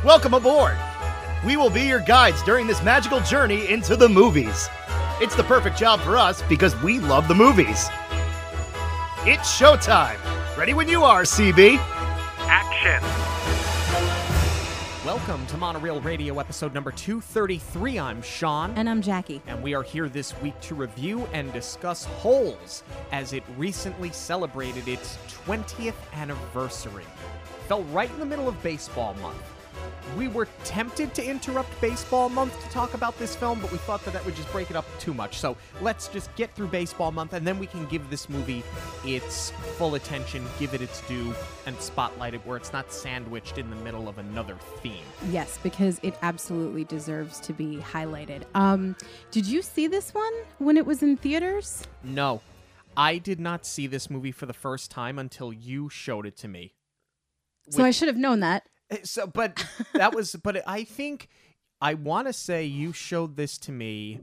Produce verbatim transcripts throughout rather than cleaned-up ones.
Welcome aboard! We will be your guides during this magical journey into the movies. It's the perfect job for us because we love the movies. It's showtime! Ready when you are, C B. Action! Welcome to Monorail Radio episode number two thirty-three. I'm Sean. And I'm Jackie. And we are here this week to review and discuss Holes, as it recently celebrated its twentieth anniversary. Fell right in the middle of baseball month. We were tempted to interrupt baseball month to talk about this film, but we thought that that would just break it up too much. So let's just get through baseball month, and then we can give this movie its full attention, give it its due, and spotlight it where it's not sandwiched in the middle of another theme. Yes, because it absolutely deserves to be highlighted. Um, did you see this one when it was in theaters? No, I did not see this movie for the first time until you showed it to me. So Which- I should have known that. So, but that was, but I think, I want to say you showed this to me.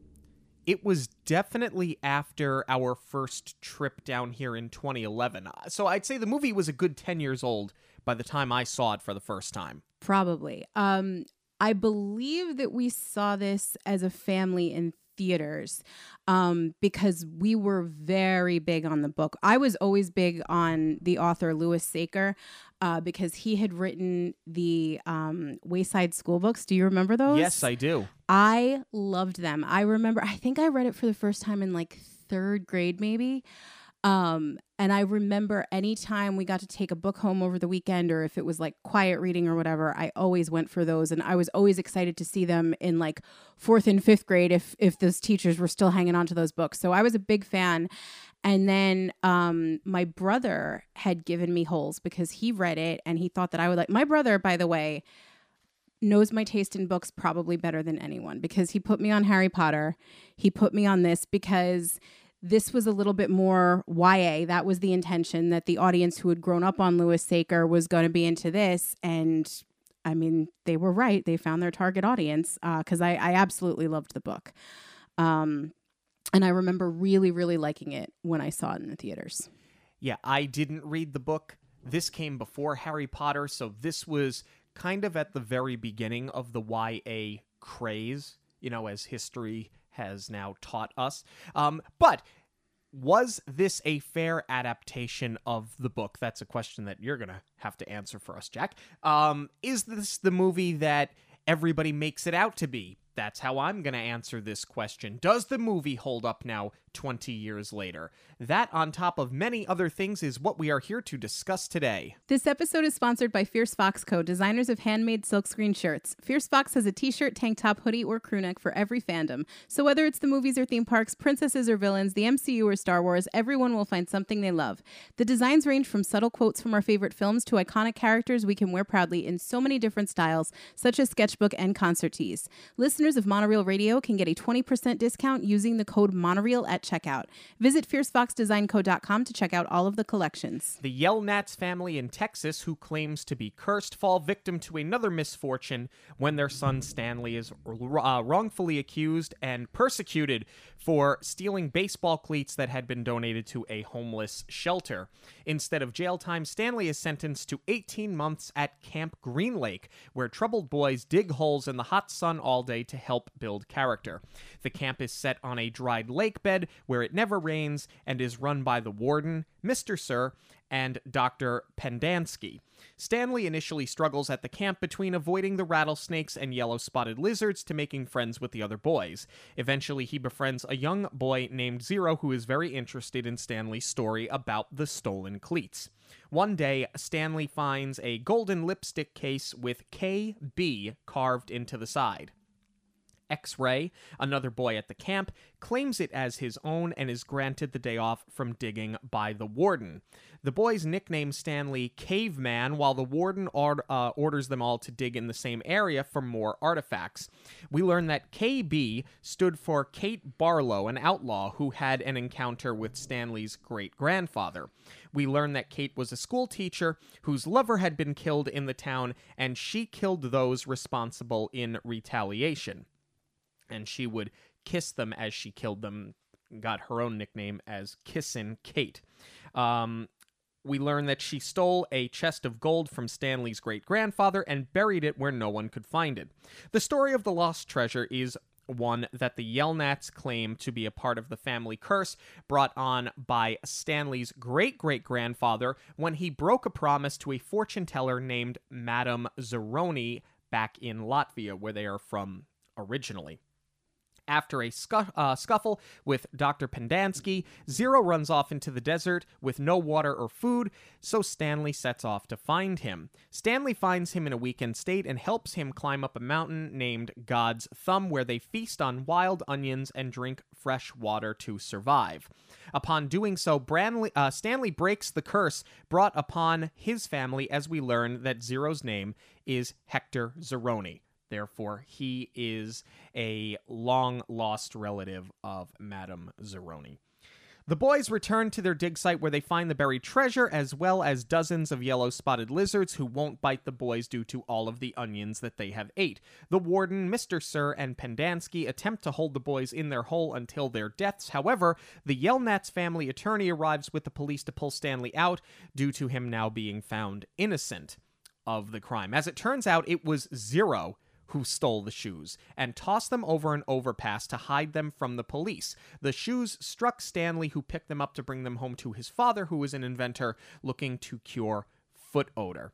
It was definitely after our first trip down here in twenty eleven. So I'd say the movie was a good ten years old by the time I saw it for the first time. Probably. Um, I believe that we saw this as a family in theaters um, because we were very big on the book. I was always big on the author Louis Saker uh, because he had written the um, Wayside School books. Do you remember those? Yes, I do. I loved them. I remember, I think I read it for the first time in like third grade maybe. Um, and I remember anytime we got to take a book home over the weekend, or if it was like quiet reading or whatever, I always went for those. And I was always excited to see them in like fourth and fifth grade if if those teachers were still hanging on to those books. So I was a big fan. And then um, my brother had given me Holes because he read it and he thought that I would like. My brother, by the way, knows my taste in books probably better than anyone because he put me on Harry Potter. He put me on this because this was a little bit more Y A. That was the intention, that the audience who had grown up on Louis Saker was going to be into this. And I mean, they were right. They found their target audience because uh, I, I absolutely loved the book. Um, and I remember really, really liking it when I saw it in the theaters. Yeah, I didn't read the book. This came before Harry Potter, so this was kind of at the very beginning of the Y A craze, you know, as history has now taught us. Um, but was this a fair adaptation of the book? That's a question that you're going to have to answer for us, Jack. Um, is this the movie that everybody makes it out to be? That's how I'm going to answer this question. Does the movie hold up now, twenty years later? That, on top of many other things, is what we are here to discuss today. This episode is sponsored by Fierce Fox Co., designers of handmade silkscreen shirts. Fierce Fox has a t-shirt, tank top, hoodie, or crewneck for every fandom. So whether it's the movies or theme parks, princesses or villains, the M C U or Star Wars, everyone will find something they love. The designs range from subtle quotes from our favorite films to iconic characters we can wear proudly in so many different styles, such as sketchbook and concert tees. Listeners of Monorail Radio can get a twenty percent discount using the code Monorail at checkout. Visit fierce fox design co dot com to check out all of the collections. The Yelnats family in Texas, who claims to be cursed, fall victim to another misfortune when their son Stanley is uh, wrongfully accused and persecuted for stealing baseball cleats that had been donated to a homeless shelter. Instead of jail time, Stanley is sentenced to eighteen months at Camp Green Lake, where troubled boys dig holes in the hot sun all day to help build character. The camp is set on a dried lake bed where it never rains and is run by the warden, Mister Sir, and Doctor Pendansky. Stanley initially struggles at the camp between avoiding the rattlesnakes and yellow-spotted lizards to making friends with the other boys. Eventually, he befriends a young boy named Zero who is very interested in Stanley's story about the stolen cleats. One day, Stanley finds a golden lipstick case with K B carved into the side. X-Ray, another boy at the camp, claims it as his own and is granted the day off from digging by the warden. The boys nickname Stanley Caveman, while the warden or- uh, orders them all to dig in the same area for more artifacts. We learn that K B stood for Kate Barlow, an outlaw who had an encounter with Stanley's great-grandfather. We learn that Kate was a school teacher whose lover had been killed in the town, and she killed those responsible in retaliation. And she would kiss them as she killed them, got her own nickname as Kissin' Kate. Um, We learn that she stole a chest of gold from Stanley's great-grandfather and buried it where no one could find it. The story of the lost treasure is one that the Yelnats claim to be a part of the family curse brought on by Stanley's great-great-grandfather when he broke a promise to a fortune-teller named Madame Zeroni back in Latvia, where they are from originally. After a scu- uh, scuffle with Doctor Pendanski, Zero runs off into the desert with no water or food, so Stanley sets off to find him. Stanley finds him in a weakened state and helps him climb up a mountain named God's Thumb, where they feast on wild onions and drink fresh water to survive. Upon doing so, Branley, uh, Stanley breaks the curse brought upon his family as we learn that Zero's name is Hector Zeroni. Therefore, he is a long-lost relative of Madame Zeroni. The boys return to their dig site where they find the buried treasure, as well as dozens of yellow-spotted lizards who won't bite the boys due to all of the onions that they have ate. The warden, Mister Sir, and Pendanski attempt to hold the boys in their hole until their deaths. However, the Yelnats family attorney arrives with the police to pull Stanley out, due to him now being found innocent of the crime. As it turns out, it was Zero who stole the shoes and tossed them over an overpass to hide them from the police. The shoes struck Stanley, who picked them up to bring them home to his father, who was an inventor looking to cure foot odor.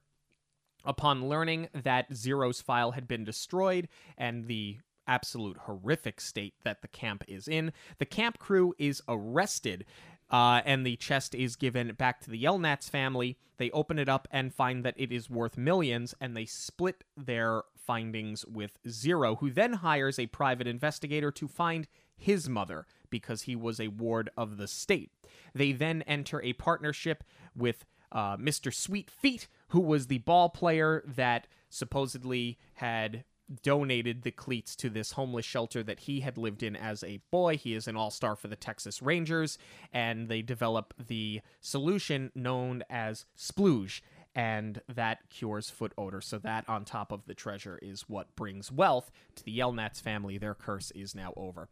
Upon learning that Zero's file had been destroyed and the absolute horrific state that the camp is in, the camp crew is arrested, uh, and the chest is given back to the Yelnats family. They open it up and find that it is worth millions, and they split their findings with Zero, who then hires a private investigator to find his mother because he was a ward of the state. They then enter a partnership with uh, Mister Sweet Feet, who was the ball player that supposedly had donated the cleats to this homeless shelter that he had lived in as a boy. He is an all-star for the Texas Rangers, and they develop the solution known as splooge, and that cures foot odor. So that, on top of the treasure, is what brings wealth to the Yelnats family. Their curse is now over.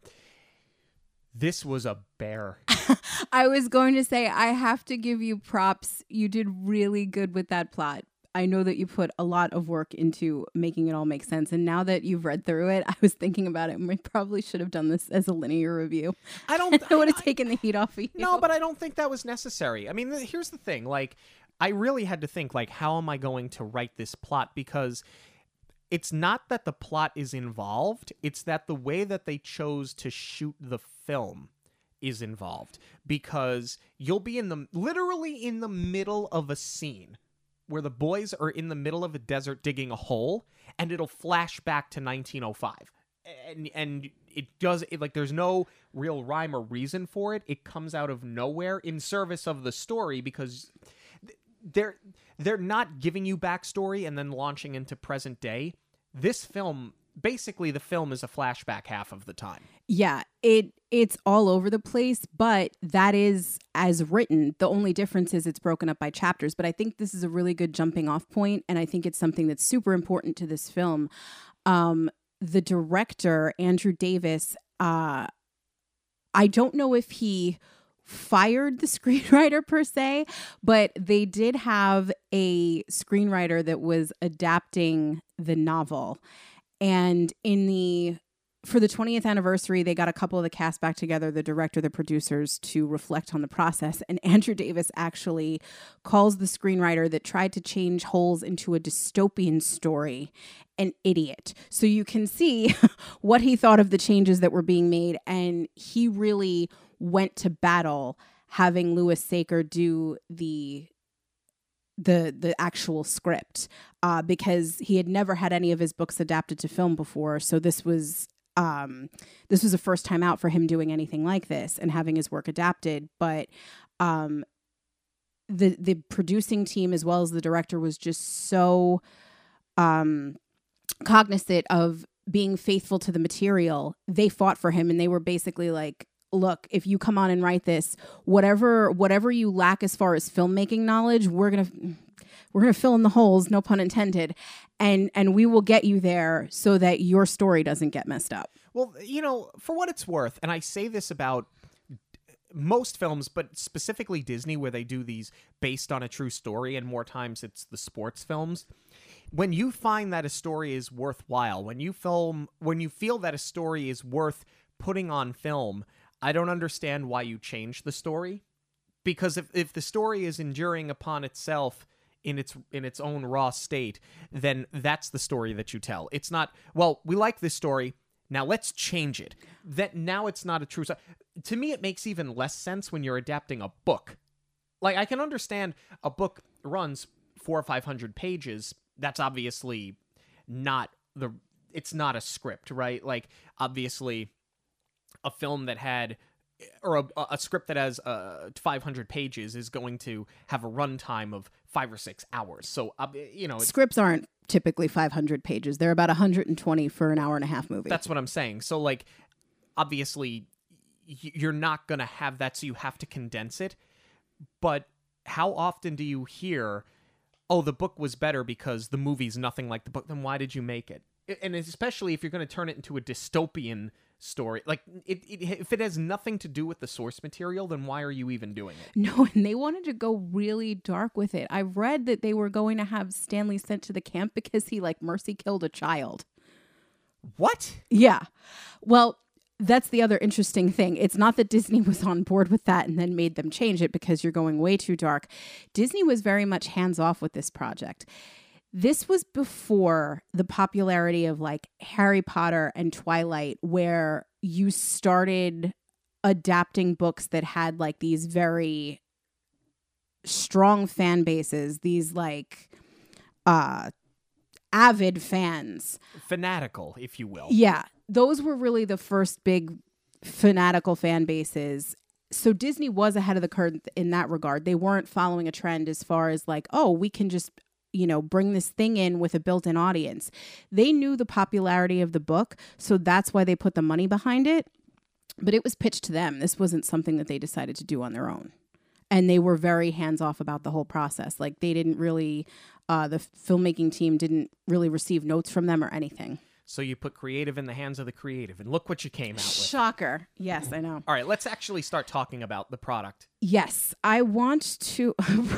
This was a bear. I was going to say, I have to give you props. You did really good with that plot. I know that you put a lot of work into making it all make sense. And now that you've read through it, I was thinking about it, and we probably should have done this as a linear review. I don't. I would have taken the heat off of you. No, but I don't think that was necessary. I mean, here's the thing. Like, I really had to think, like, how am I going to write this plot? Because it's not that the plot is involved. It's that the way that they chose to shoot the film is involved. Because you'll be in the literally in the middle of a scene where the boys are in the middle of a desert digging a hole, and it'll flash back to nineteen oh five. And and it does, it, like, there's no real rhyme or reason for it. It comes out of nowhere in service of the story, because they're they're not giving you backstory and then launching into present day. This film, basically the film is a flashback half of the time. Yeah, it it's all over the place, but that is as written. The only difference is it's broken up by chapters, but I think this is a really good jumping off point, and I think it's something that's super important to this film. Um, the director, Andrew Davis, uh, I don't know if he fired the screenwriter per se, but they did have a screenwriter that was adapting the novel. And in the for the twentieth anniversary, they got a couple of the cast back together, the director, the producers, to reflect on the process. And Andrew Davis actually calls the screenwriter that tried to change Holes into a dystopian story an idiot. So you can see what he thought of the changes that were being made. And he really went to battle having Louis Saker do the the the actual script uh, because he had never had any of his books adapted to film before. So this was um, this was the first time out for him doing anything like this and having his work adapted. But um, the the producing team as well as the director was just so um, cognizant of being faithful to the material. They fought for him, and they were basically like, look, if you come on and write this, whatever whatever you lack as far as filmmaking knowledge, we're gonna we're gonna fill in the holes, no pun intended, and and we will get you there so that your story doesn't get messed up. Well, you know, for what it's worth, and I say this about most films, but specifically Disney, where they do these based on a true story, and more times it's the sports films. When you find that a story is worthwhile, when you film, when you feel that a story is worth putting on film, I don't understand why you change the story. Because if, if the story is enduring upon itself in its in its own raw state, then that's the story that you tell. It's not, well, we like this story, now let's change it. That now it's not a true story. To me, it makes even less sense when you're adapting a book. Like, I can understand a book runs four or five hundred pages. That's obviously not the, it's not a script, right? Like, obviously, a film that had, or a, a script that has uh, five hundred pages is going to have a runtime of five or six hours. So, uh, you know, it's, Scripts aren't typically five hundred pages. They're about one hundred twenty for an hour and a half movie. that's what I'm saying. So, like, obviously, y- you're not going to have that, so you have to condense it. But how often do you hear, oh, the book was better because the movie's nothing like the book? Then why did you make it? And especially if you're going to turn it into a dystopian story, like it, it, if it has nothing to do with the source material, then why are you even doing it? No, and they wanted to go really dark with it. I read that they were going to have Stanley sent to the camp because he like mercy killed a child. What? Yeah. Well, that's the other interesting thing. It's not that Disney was on board with that and then made them change it because you're going way too dark. Disney was very much hands off with this project. This was before the popularity of like Harry Potter and Twilight, where you started adapting books that had like these very strong fan bases, these like uh, avid fans. Fanatical, if you will. Yeah. Those were really the first big fanatical fan bases. So Disney was ahead of the curve in that regard. They weren't following a trend as far as like, oh, we can just, you know, bring this thing in with a built-in audience. They knew the popularity of the book, so that's why they put the money behind it. But it was pitched to them. This wasn't something that they decided to do on their own. And they were very hands-off about the whole process. Like, they didn't really, uh, the filmmaking team didn't really receive notes from them or anything. So you put creative in the hands of the creative, and look what you came out with. Shocker. Yes, I know. All right, let's actually start talking about the product. Yes, I want to.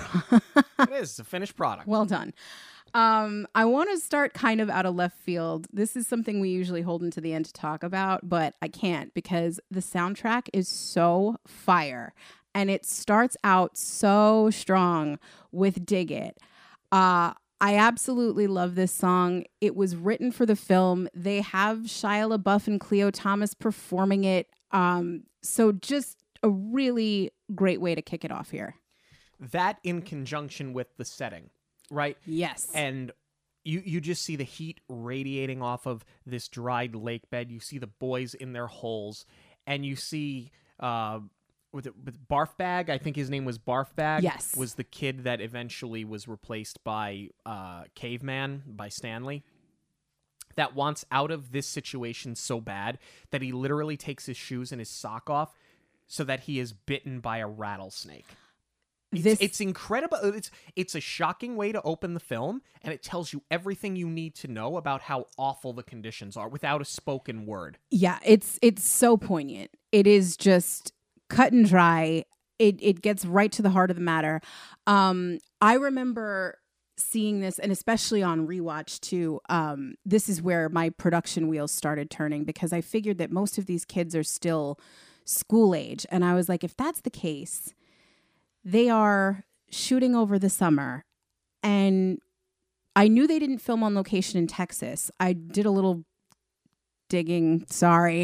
It is a finished product. Well done. Um, I want to start kind of out of left field. This is something we usually hold into the end to talk about, but I can't because the soundtrack is so fire. And it starts out so strong with Dig It. Uh, I absolutely love this song. It was written for the film. They have Shia LaBeouf and Cleo Thomas performing it. Um, so just a really great way to kick it off here. That in conjunction with the setting, right? Yes. And you, you just see the heat radiating off of this dried lake bed. You see the boys in their holes. And you see... Uh, With, it, with Barf Bag, I think his name was Barf Bag. Yes. Was the kid that eventually was replaced by uh, Caveman, by Stanley, that wants out of this situation so bad that he literally takes his shoes and his sock off so that he is bitten by a rattlesnake. It's, This- it's incredible. It's it's a shocking way to open the film, and it tells you everything you need to know about how awful the conditions are without a spoken word. Yeah, it's it's so poignant. It is just... cut and dry. It it gets right to the heart of the matter. Um, I remember seeing this, and especially on rewatch too. Um, this is where my production wheels started turning because I figured that most of these kids are still school age, and I was like, if that's the case, they are shooting over the summer, and I knew they didn't film on location in Texas. I did a little digging. Sorry.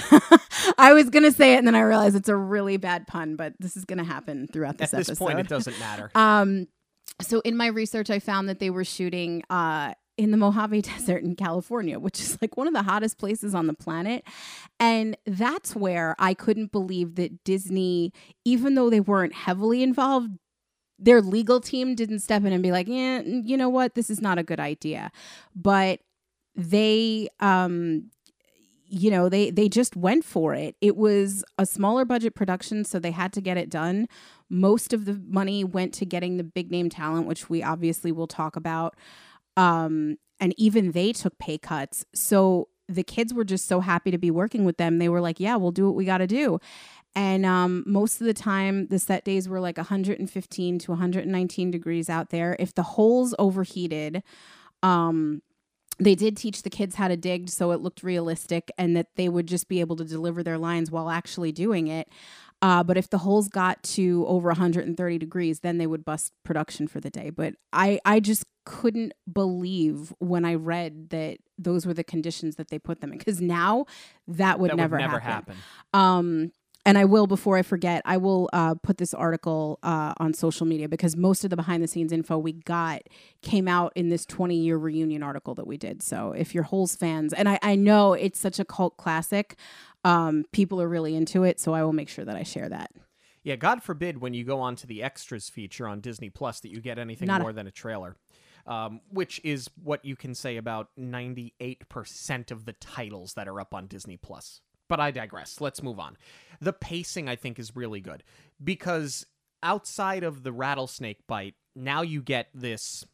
I was going to say it and then I realized it's a really bad pun, but this is going to happen throughout this At this episode. point, it doesn't matter. Um, so in my research, I found that they were shooting uh, in the Mojave Desert in California, which is like one of the hottest places on the planet. And that's where I couldn't believe that Disney, even though they weren't heavily involved, their legal team didn't step in and be like, yeah, you know what? This is not a good idea. But they... Um, you know, they they just went for it. It was a smaller budget production, so they had to get it done. Most of the money went to getting the big name talent, which we obviously will talk about. Um, and even they took pay cuts. So the kids were just so happy to be working with them. They were like, yeah, we'll do what we got to do. And um, most of the time, the set days were like one hundred fifteen to one hundred nineteen degrees out there. If the holes overheated, um, they did teach the kids how to dig so it looked realistic and that they would just be able to deliver their lines while actually doing it. Uh, but if the holes got to over one hundred thirty degrees, then they would bust production for the day. But I, I just couldn't believe when I read that those were the conditions that they put them in. Because now that would that never, would never happen. happen. Um, and I will, before I forget, I will uh, put this article uh, on social media because most of the behind the scenes info we got came out in this twenty year reunion article that we did. So if you're Holes fans, and I, I know it's such a cult classic, um, people are really into it. So I will make sure that I share that. Yeah, God forbid when you go on to the extras feature on Disney Plus that you get anything Not more a- than a trailer, um, which is what you can say about ninety-eight percent of the titles that are up on Disney Plus. But I digress. Let's move on. The pacing, I think, is really good because outside of the rattlesnake bite, now you get this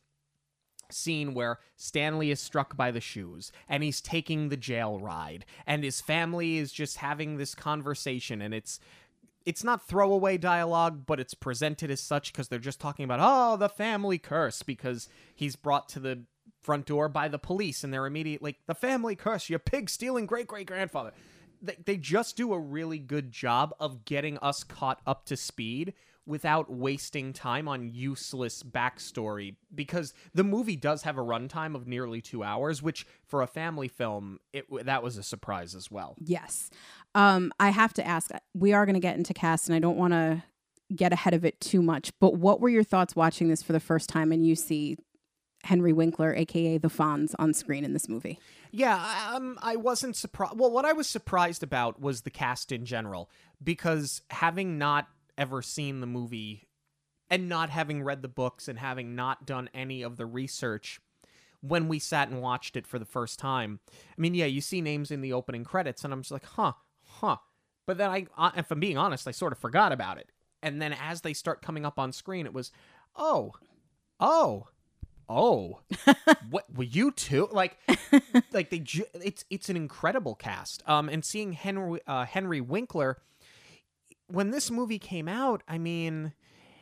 scene where Stanley is struck by the shoes and he's taking the jail ride and his family is just having this conversation, and it's it's not throwaway dialogue, but it's presented as such because they're just talking about, oh, the family curse, because he's brought to the front door by the police and they're immediately like, the family curse, your pig stealing great-great-grandfather. They, they just do a really good job of getting us caught up to speed without wasting time on useless backstory, because the movie does have a runtime of nearly two hours, which for a family film, it that was a surprise as well. Yes. Um, I have to ask, we are going to get into cast and I don't want to get ahead of it too much, but what were your thoughts watching this for the first time and you see Henry Winkler, a k a the Fonz, on screen in this movie? Yeah, um, I wasn't surprised. Well, what I was surprised about was the cast in general, because having not ever seen the movie and not having read the books and having not done any of the research, when we sat and watched it for the first time, I mean, yeah, you see names in the opening credits and I'm just like, huh, huh. But then I, uh, if I'm being honest, I sort of forgot about it. And then as they start coming up on screen, it was, oh, oh, oh, what were you two? Like, like they, ju- it's it's an incredible cast. Um, and seeing Henry uh, Henry Winkler, when this movie came out, I mean,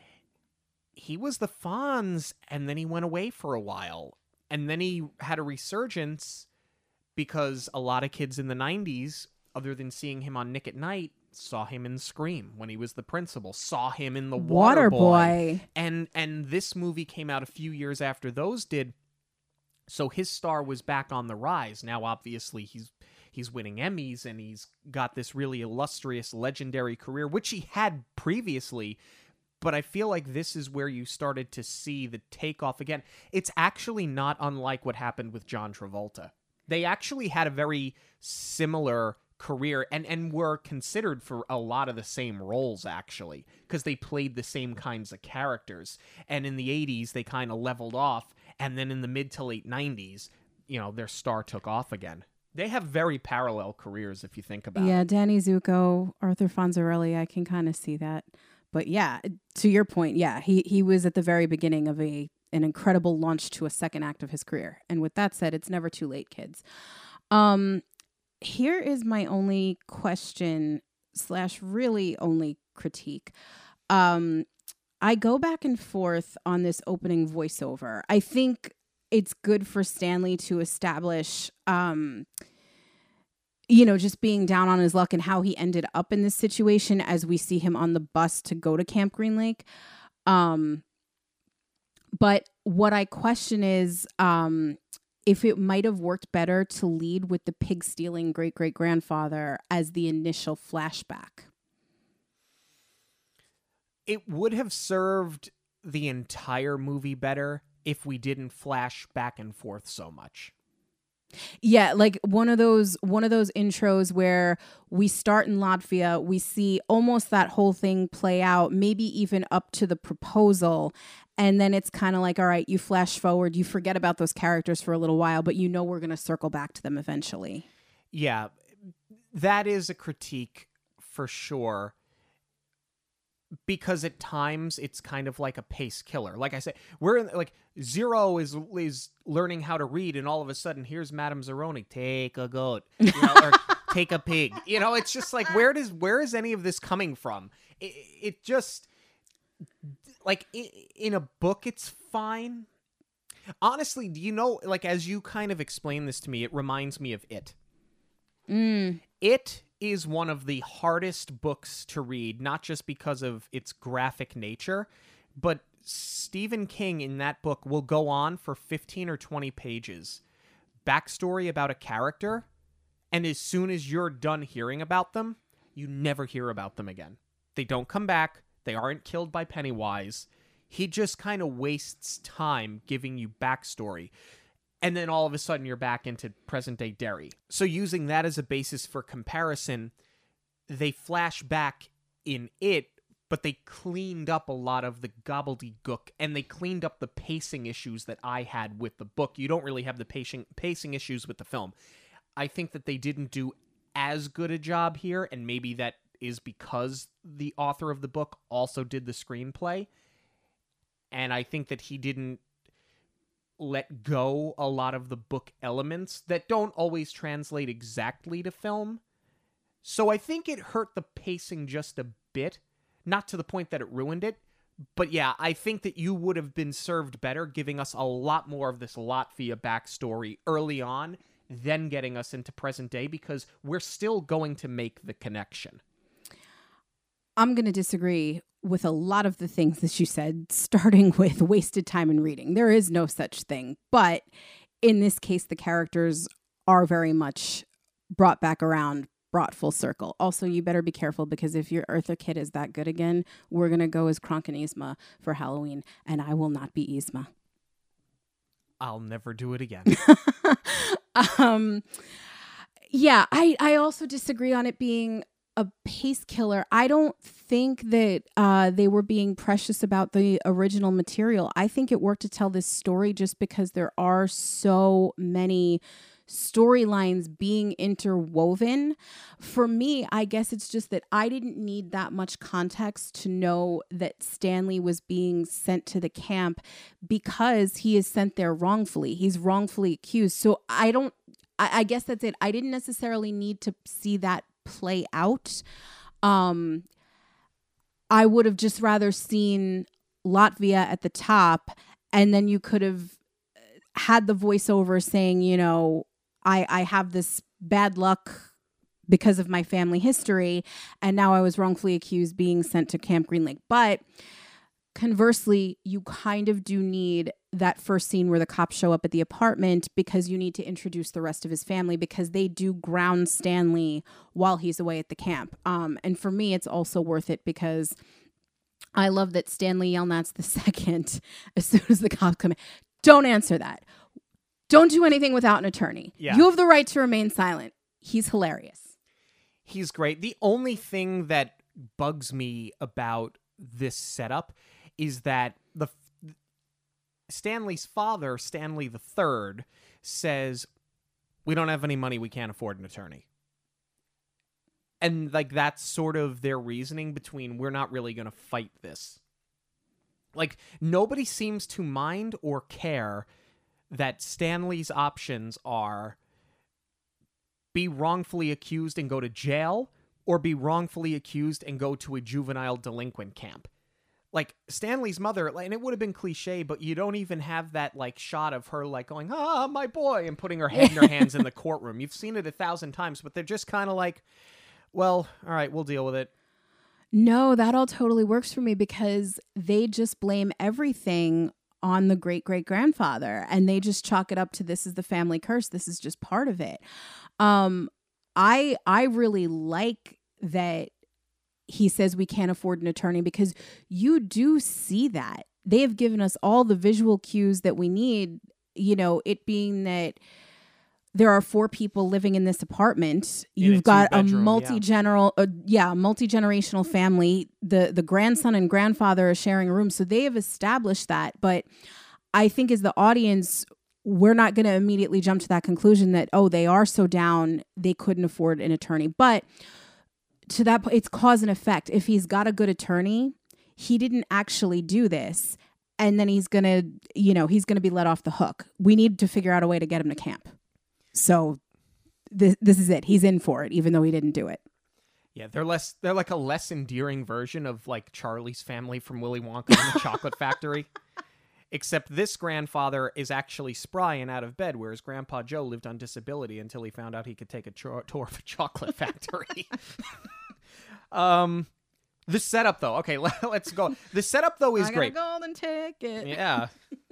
he was the Fonz, and then he went away for a while, and then he had a resurgence because a lot of kids in the nineties, other than seeing him on Nick at Night, saw him in Scream when he was the principal, saw him in The Waterboy. Waterboy. And and this movie came out a few years after those did, so his star was back on the rise. Now, obviously, he's he's winning Emmys, and he's got this really illustrious, legendary career, which he had previously, but I feel like this is where you started to see the takeoff again. It's actually not unlike what happened with John Travolta. They actually had a very similar career and, and were considered for a lot of the same roles, actually, because they played the same kinds of characters. And in the eighties, they kind of leveled off, and then in the mid to late nineties, you know, their star took off again. They have very parallel careers, if you think about yeah, it. Yeah, Danny Zuko, Arthur Fonzarelli, I can kind of see that. But yeah, to your point, yeah, he, he was at the very beginning of a an incredible launch to a second act of his career. And with that said, it's never too late, kids. Um, here is my only question slash really only critique. Um, I go back and forth on this opening voiceover. I think it's good for Stanley to establish, um, you know, just being down on his luck and how he ended up in this situation as we see him on the bus to go to Camp Green Lake. Um, but what I question is um, if it might have worked better to lead with the pig stealing great great grandfather as the initial flashback. It would have served the entire movie better if we didn't flash back and forth so much. Yeah, like one of those one of those intros where we start in Latvia, we see almost that whole thing play out, maybe even up to the proposal, and then it's kind of like, all right, you flash forward, you forget about those characters for a little while, but you know we're going to circle back to them eventually. Yeah, that is a critique for sure. Because at times it's kind of like a pace killer. Like I said, we're in, like Zero is is learning how to read, and all of a sudden here's Madame Zeroni, take a goat, you know, or take a pig. You know, it's just like, where does where is any of this coming from? It, it just, like, in a book, it's fine. Honestly, do you know, like, as you kind of explain this to me, it reminds me of It. Mm. It is one of the hardest books to read, not just because of its graphic nature, but Stephen King in that book will go on for fifteen or twenty pages, backstory about a character, and as soon as you're done hearing about them, you never hear about them again. They don't come back. They aren't killed by Pennywise. He just kind of wastes time giving you backstory. And then all of a sudden you're back into present-day Derry. So using that as a basis for comparison, they flash back in It, but they cleaned up a lot of the gobbledygook, and they cleaned up the pacing issues that I had with the book. You don't really have the pacing, pacing issues with the film. I think that they didn't do as good a job here, and maybe that is because the author of the book also did the screenplay. And I think that he didn't let go a lot of the book elements that don't always translate exactly to film. So I think it hurt the pacing just a bit, not to the point that it ruined it. But yeah, I think that you would have been served better giving us a lot more of this Latvia backstory early on, then getting us into present day, because we're still going to make the connection. I'm going to disagree with a lot of the things that you said, starting with wasted time in reading. There is no such thing. But in this case, the characters are very much brought back around, brought full circle. Also, you better be careful, because if your Eartha Kitt is that good again, we're going to go as Kronk and Yzma for Halloween, and I will not be Yzma. I'll never do it again. um, yeah, I, I also disagree on it being a pace killer. I don't think that uh, they were being precious about the original material. I think it worked to tell this story just because there are so many storylines being interwoven. For me, I guess it's just that I didn't need that much context to know that Stanley was being sent to the camp because he is sent there wrongfully. He's wrongfully accused. So I don't, I, I guess that's it. I didn't necessarily need to see that play out. Um, I would have just rather seen Latvia at the top, and then you could have had the voiceover saying, you know, I, I have this bad luck because of my family history, and now I was wrongfully accused being sent to Camp Green Lake. But conversely, you kind of do need that first scene where the cops show up at the apartment, because you need to introduce the rest of his family, because they do ground Stanley while he's away at the camp. Um, and for me, it's also worth it because I love that Stanley Yelnats the second, as soon as the cops come in, don't answer that. Don't do anything without an attorney. Yeah. You have the right to remain silent. He's hilarious. He's great. The only thing that bugs me about this setup is that the Stanley's father, Stanley the Third, says, "We don't have any money. We can't afford an attorney." And like that's sort of their reasoning between, we're not really going to fight this. Like nobody seems to mind or care that Stanley's options are be wrongfully accused and go to jail, or be wrongfully accused and go to a juvenile delinquent camp. Like Stanley's mother, and it would have been cliche, but you don't even have that like shot of her like going, "Ah, my boy," and putting her head in her hands in the courtroom. You've seen it a thousand times, but they're just kind of like, well, all right, we'll deal with it. No, that all totally works for me because they just blame everything on the great-great-grandfather, and they just chalk it up to, this is the family curse. This is just part of it. Um, I I really like that he says we can't afford an attorney, because you do see that. They have given us all the visual cues that we need, you know, it being that there are four people living in this apartment. In You've a got a two-bedroom, multi-general, yeah, uh, yeah multi-generational family. The the grandson and grandfather are sharing a room. So they have established that. But I think as the audience, we're not going to immediately jump to that conclusion that, oh, they are so down, they couldn't afford an attorney. But to that point, it's cause and effect. If he's got a good attorney, he didn't actually do this. And then he's going to, you know, he's going to be let off the hook. We need to figure out a way to get him to camp. So this, this is it. He's in for it, even though he didn't do it. Yeah, they're less. They're like a less endearing version of like Charlie's family from Willy Wonka and the Chocolate Factory. Except this grandfather is actually spry and out of bed, whereas Grandpa Joe lived on disability until he found out he could take a tour of a chocolate factory. um, the setup, though. Okay, let, let's go. The setup, though, is I got great. a golden ticket. Yeah.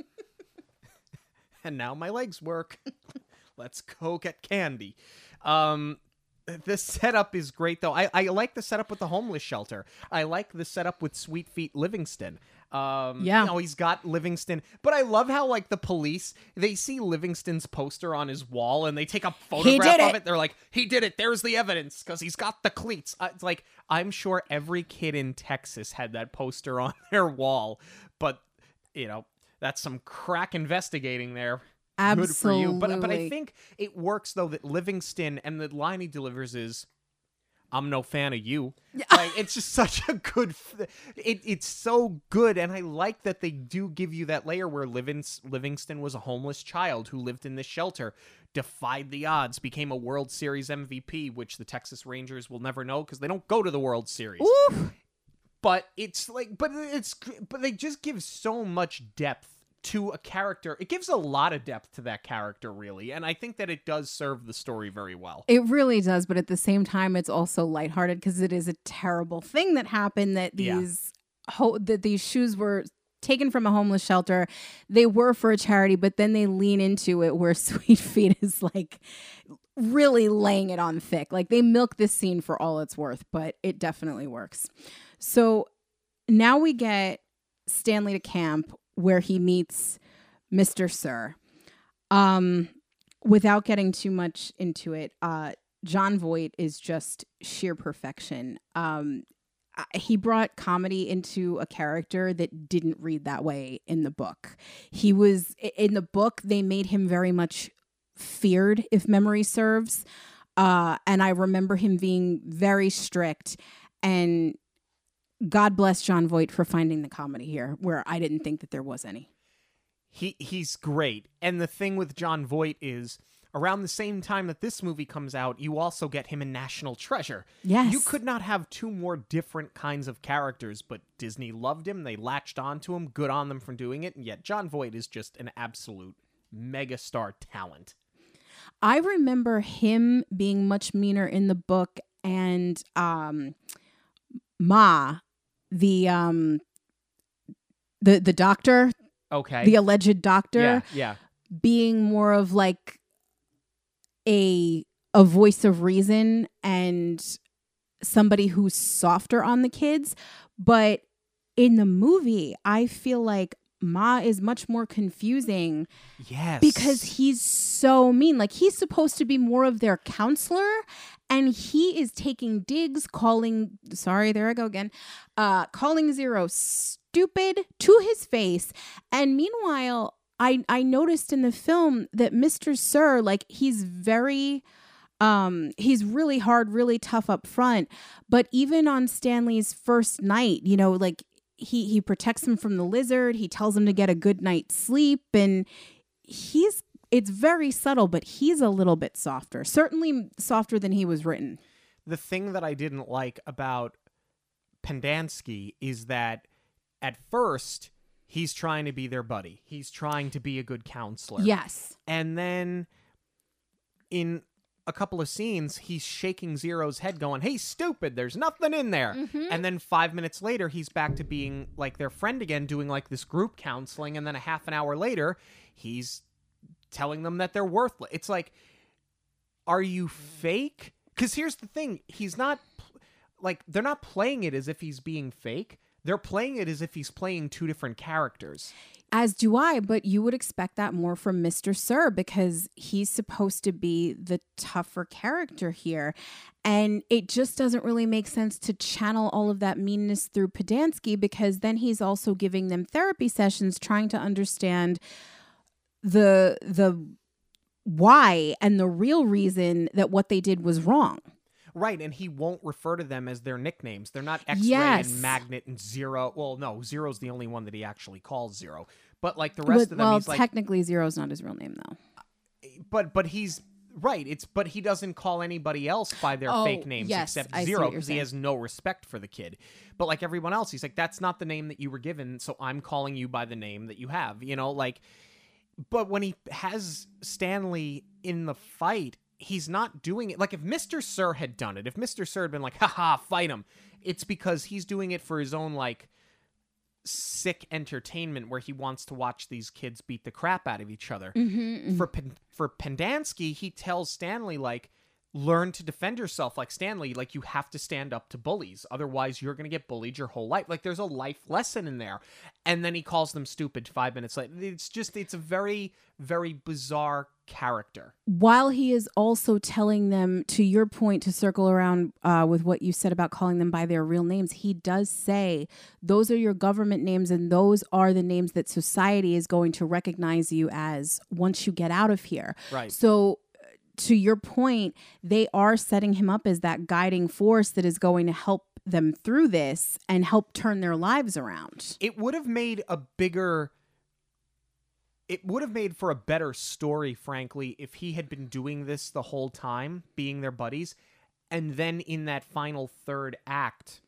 And now my legs work. Let's go get candy. Um, the setup is great, though. I, I like the setup with the homeless shelter. I like the setup with Sweet Feet Livingston. Um, yeah. You know, he's got Livingston. But I love how, like, the police, they see Livingston's poster on his wall and they take a photograph of it. it. They're like, he did it. There's the evidence because he's got the cleats. Uh, it's like, I'm sure every kid in Texas had that poster on their wall. But, you know, that's some crack investigating there. Absolutely. Good for you. But, but I think it works, though, that Livingston, and the line he delivers is, I'm no fan of you. Like, it's just such a good, f- it, it's so good. And I like that they do give you that layer where Livins- Livingston was a homeless child who lived in this shelter, defied the odds, became a World Series M V P, which the Texas Rangers will never know because they don't go to the World Series. Oof. But it's like, but it's, but they just give so much depth to a character. It gives a lot of depth to that character, really, and I think that it does serve the story very well. It really does, but at the same time, it's also lighthearted because it is a terrible thing that happened. That these yeah. ho- that these shoes were taken from a homeless shelter. They were for a charity, but then they lean into it where Sweet Feet is like really laying it on thick. Like they milk this scene for all it's worth, but it definitely works. So now we get Stanley to camp, where he meets Mister Sir. Um, without getting too much into it, uh, Jon Voight is just sheer perfection. Um, he brought comedy into a character that didn't read that way in the book. He was, in the book, they made him very much feared, if memory serves. Uh, and I remember him being very strict, and God bless Jon Voight for finding the comedy here, where I didn't think that there was any. He he's great. And the thing with Jon Voight is, around the same time that this movie comes out, you also get him in National Treasure. Yes. You could not have two more different kinds of characters, but Disney loved him. They latched onto him. Good on them for doing it. And yet Jon Voight is just an absolute megastar talent. I remember him being much meaner in the book, and um, Ma, the um, the the doctor, okay, the alleged doctor, yeah, yeah, being more of like a a voice of reason and somebody who's softer on the kids. But in the movie, I feel like Ma is much more confusing. Yes. Because he's so mean. Like, he's supposed to be more of their counselor, and he is taking digs, calling, sorry, there I go again, uh, calling Zero stupid to his face. And meanwhile, I, I noticed in the film that Mister Sir, like, he's very... Um, he's really hard, really tough up front. But even on Stanley's first night, you know, like, he he protects him from the lizard. He tells him to get a good night's sleep, and he's it's very subtle, but he's a little bit softer, certainly softer than he was written. The thing that I didn't like about Pendanski is that at first he's trying to be their buddy. He's trying to be a good counselor. Yes. And then in a couple of scenes, he's shaking Zero's head going, hey, stupid, there's nothing in there. Mm-hmm. And then five minutes later, he's back to being like their friend again, doing like this group counseling. And then a half an hour later, he's telling them that they're worthless. It's like, are you fake? Because here's the thing. He's not, like, they're not playing it as if he's being fake. They're playing it as if he's playing two different characters. As do I, but you would expect that more from Mister Sir because he's supposed to be the tougher character here. And it just doesn't really make sense to channel all of that meanness through Pendanski, because then he's also giving them therapy sessions trying to understand the the why and the real reason that what they did was wrong. Right, and he won't refer to them as their nicknames. They're not X-Ray yes. and Magnet and Zero. Well, no, Zero's the only one that he actually calls Zero. But like the rest but, of them, well, he's like... technically Zero's not his real name, though. But but he's Right. It's but he doesn't call anybody else by their Oh, fake names yes, except I see Zero what you're because he saying. has no respect for the kid. But like everyone else, he's like, that's not the name that you were given, so I'm calling you by the name that you have. You know, like. But when he has Stanley in the fight, he's not doing it like if Mister Sir had done it. If Mister Sir had been like, haha, fight him, it's because he's doing it for his own like sick entertainment where he wants to watch these kids beat the crap out of each other. Mm-hmm. For Pen- for Pendansky, he tells Stanley like, learn to defend yourself. Like Stanley, like you have to stand up to bullies, otherwise you're gonna get bullied your whole life. Like there's a life lesson in there. And then he calls them stupid five minutes later. It's just it's a very very bizarre character. While he is also telling them, to your point, to circle around uh, with what you said about calling them by their real names, he does say those are your government names and those are the names that society is going to recognize you as once you get out of here. Right. So to your point, they are setting him up as that guiding force that is going to help them through this and help turn their lives around. It would have made a bigger it would have made for a better story, frankly, if he had been doing this the whole time, being their buddies, and then in that final third act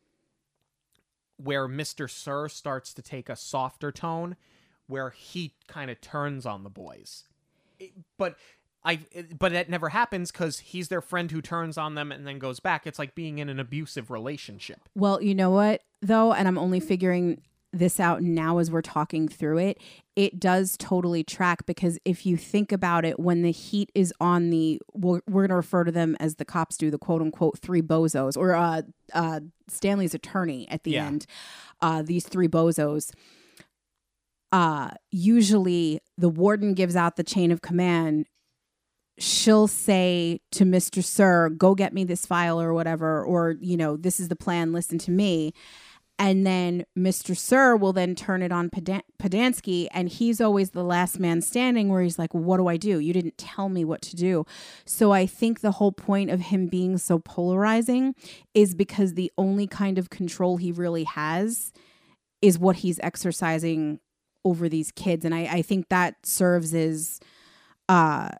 where Mister Sir starts to take a softer tone, where he kind of turns on the boys. It, but I but that never happens because he's their friend who turns on them and then goes back. It's like being in an abusive relationship. Well, you know what, though, and I'm only figuring this out now as we're talking through it, it does totally track because if you think about it, when the heat is on the, we're, we're going to refer to them as the cops do, the quote unquote three bozos, or uh, uh, Stanley's attorney at the Yeah. end, uh, these three bozos, uh, usually the warden gives out the chain of command. She'll say to Mister Sir, go get me this file or whatever, or, you know, this is the plan, listen to me. And then Mister Sir will then turn it on Podan- Podansky, and he's always the last man standing where he's like, what do I do? You didn't tell me what to do. So I think the whole point of him being so polarizing is because the only kind of control he really has is what he's exercising over these kids. And I, I think that serves as uh,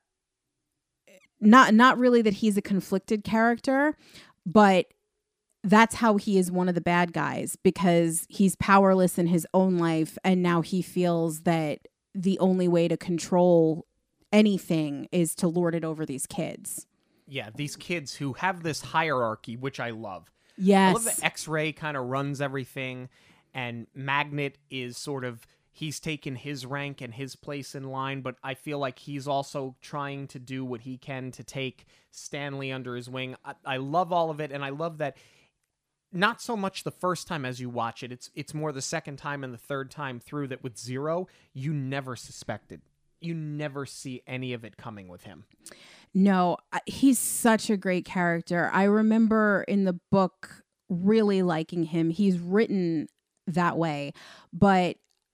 not, not really that he's a conflicted character, but that's how he is one of the bad guys, because he's powerless in his own life. And now he feels that the only way to control anything is to lord it over these kids. Yeah, these kids who have this hierarchy, which I love. Yes. I love that X-Ray kind of runs everything, and Magnet is sort of, he's taken his rank and his place in line, but I feel like he's also trying to do what he can to take Stanley under his wing. I, I love all of it, and I love that not so much the first time as you watch it, it's it's more the second time and the third time through that with Zero, you never suspected. You never see any of it coming with him. No, I- he's such a great character. I remember in the book really liking him. He's written that way, but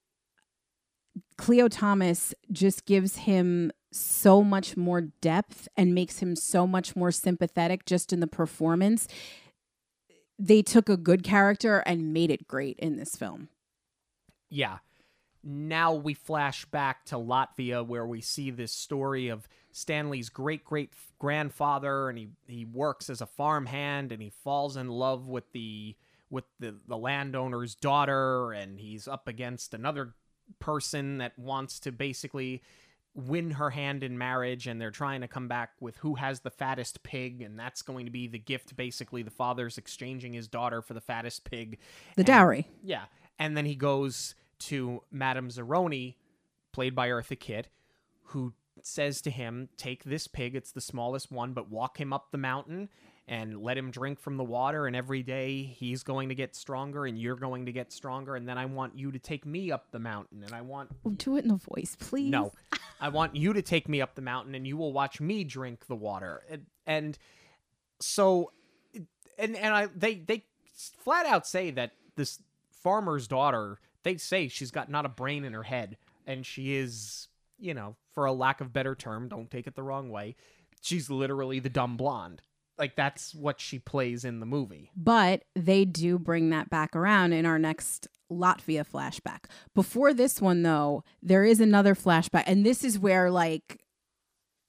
Cleo Thomas just gives him so much more depth and makes him so much more sympathetic just in the performance. They took a good character and made it great in this film. Yeah. Now we flash back to Latvia, where we see this story of Stanley's great-great-grandfather, and he, he works as a farmhand, and he falls in love with the with the, the landowner's daughter, and he's up against another person that wants to basically win her hand in marriage, and they're trying to come back with who has the fattest pig, and that's going to be the gift. Basically, the father's exchanging his daughter for the fattest pig. The And- dowry. Yeah. And then he goes to Madame Zeroni, played by Eartha Kitt, who says to him, take this pig, it's the smallest one, but walk him up the mountain and let him drink from the water, and every day he's going to get stronger and you're going to get stronger, and then I want you to take me up the mountain, and I want... Oh, do it in a voice, please. No. I want you to take me up the mountain, and you will watch me drink the water. And, and so... And, and I they, they flat out say that this farmer's daughter, they say she's got not a brain in her head, and she is, you know, for a lack of better term, don't take it the wrong way, she's literally the dumb blonde. Like, that's what she plays in the movie. But they do bring that back around in our next Latvia flashback. Before this one, though, there is another flashback. And this is where, like,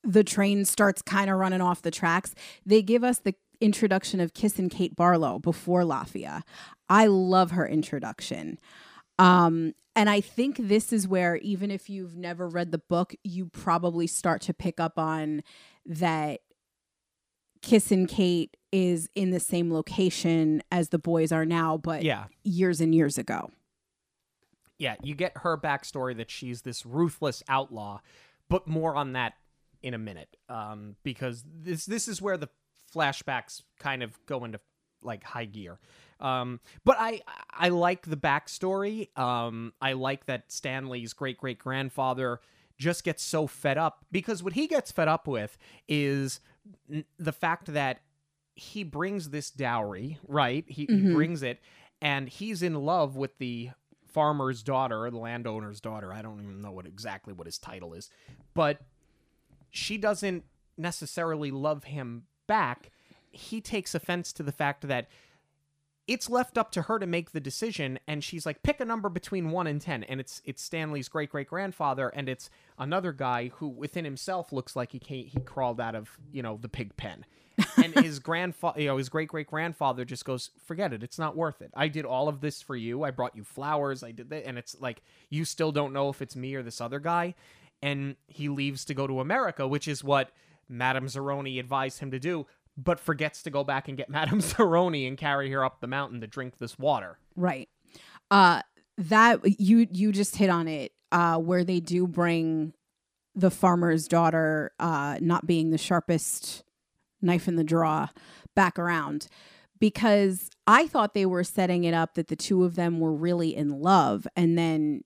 the train starts kind of running off the tracks, they give us the introduction of Kissing Kate Barlow before Lafia. I love her introduction. Um, and I think this is where, even if you've never read the book, you probably start to pick up on that Kissin' Kate is in the same location as the boys are now, but Yeah. years and years ago. Yeah, you get her backstory that she's this ruthless outlaw, but more on that in a minute, um, because this this is where the flashbacks kind of go into like high gear. Um, but I I like the backstory. Um, I like that Stanley's great great grandfather just gets so fed up, because what he gets fed up with is n- the fact that he brings this dowry, right? He, Mhm. he brings it, and he's in love with the farmer's daughter, or the landowner's daughter. I don't even know what exactly what his title is, but she doesn't necessarily love him back. He takes offense to the fact that it's left up to her to make the decision, and she's like, pick a number between one and ten, and it's it's Stanley's great great grandfather, and it's another guy who within himself looks like he came, he crawled out of, you know, the pig pen, and his grandfather, you know, his great great grandfather just goes, forget it, it's not worth it. I did all of this for you. I brought you flowers. I did that, and it's like, you still don't know if it's me or this other guy, and he leaves to go to America, which is what Madame Zeroni advised him to do, but forgets to go back and get Madame Zeroni and carry her up the mountain to drink this water. Right. Uh, that you you just hit on it, uh, where they do bring the farmer's daughter, uh, not being the sharpest knife in the drawer, back around, because I thought they were setting it up that the two of them were really in love, and then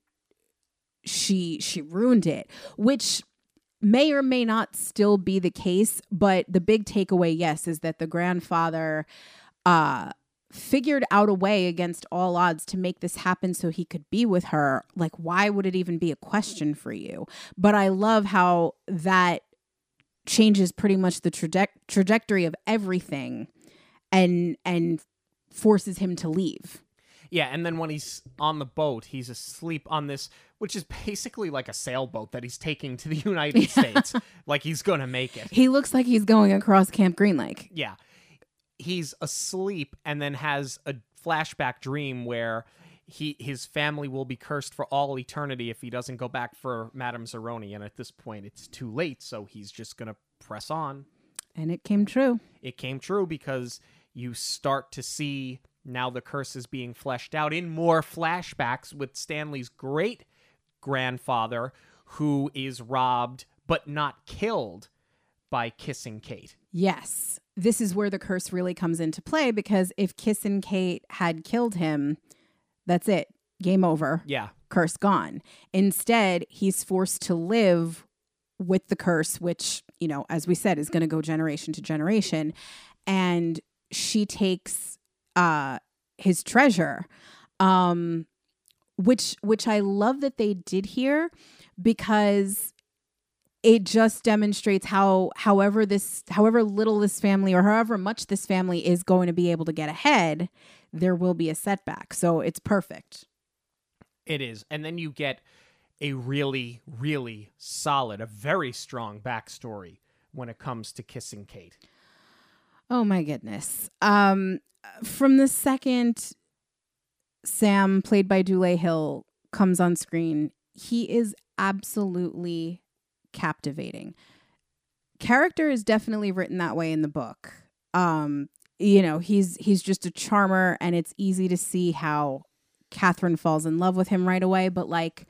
she she ruined it, which may or may not still be the case, but the big takeaway, yes, is that the grandfather uh, figured out a way against all odds to make this happen so he could be with her. Like, why would it even be a question for you? But I love how that changes pretty much the traje- trajectory of everything and and forces him to leave. Yeah, and then when he's on the boat, he's asleep on this, which is basically like a sailboat that he's taking to the United States. Like, he's going to make it. He looks like he's going across Camp Green Lake. Yeah. He's asleep and then has a flashback dream where he his family will be cursed for all eternity if he doesn't go back for Madame Zeroni. And at this point, it's too late, so he's just going to press on. And it came true. It came true because you start to see now the curse is being fleshed out in more flashbacks with Stanley's great grandfather, who is robbed but not killed by Kissin' Kate. Yes. This is where the curse really comes into play, because if Kissin' Kate had killed him, that's it. Game over. Yeah. Curse gone. Instead, he's forced to live with the curse, which, you know, as we said, is going to go generation to generation. And she takes uh, his treasure, um, which which I love that they did here, because it just demonstrates how, however this, however little this family, or however much this family is going to be able to get ahead, there will be a setback. So it's perfect. It is. And then you get a really, really solid, a very strong backstory when it comes to Kissin' Kate. Oh my goodness. Um, from the second Sam, played by Dule Hill, comes on screen, he is absolutely captivating. Character is definitely written that way in the book. Um, you know, he's he's just a charmer, and it's easy to see how Catherine falls in love with him right away. But like,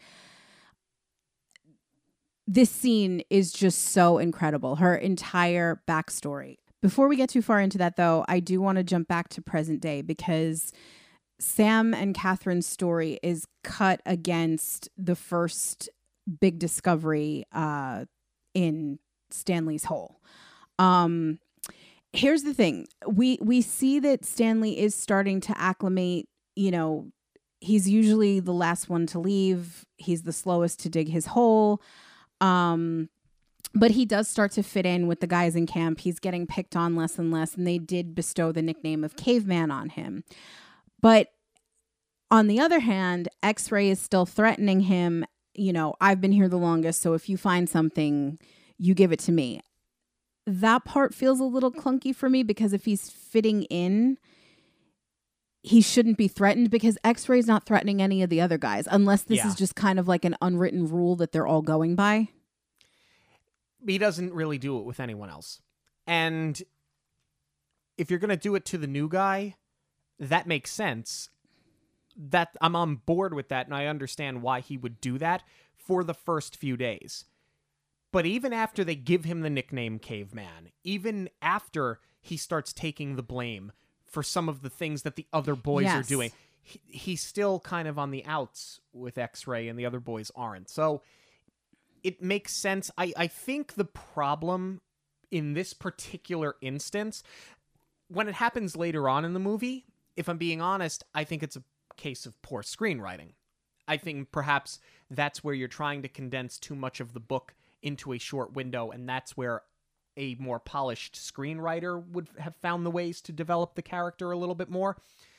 this scene is just so incredible. Her entire backstory. Before we get too far into that, though, I do want to jump back to present day, because Sam and Catherine's story is cut against the first big discovery uh, in Stanley's hole. Um, here's the thing. We, we see that Stanley is starting to acclimate. You know, he's usually the last one to leave. He's the slowest to dig his hole. Um, But he does start to fit in with the guys in camp. He's getting picked on less and less, and they did bestow the nickname of Caveman on him. But on the other hand, X-Ray is still threatening him. You know, I've been here the longest, so if you find something, you give it to me. That part feels a little clunky for me because if he's fitting in, he shouldn't be threatened because X-Ray's not threatening any of the other guys unless this Yeah. is just kind of like an unwritten rule that they're all going by. He doesn't really do it with anyone else. And if you're going to do it to the new guy, that makes sense. That I'm on board with that, and I understand why he would do that for the first few days. But even after they give him the nickname Caveman, even after he starts taking the blame for some of the things that the other boys Yes. are doing, he, he's still kind of on the outs with X-Ray, and the other boys aren't. So it makes sense. I, I think the problem in this particular instance, when it happens later on in the movie, if I'm being honest, I think it's a case of poor screenwriting. I think perhaps that's where you're trying to condense too much of the book into a short window, and that's where a more polished screenwriter would have found the ways to develop the character a little bit more.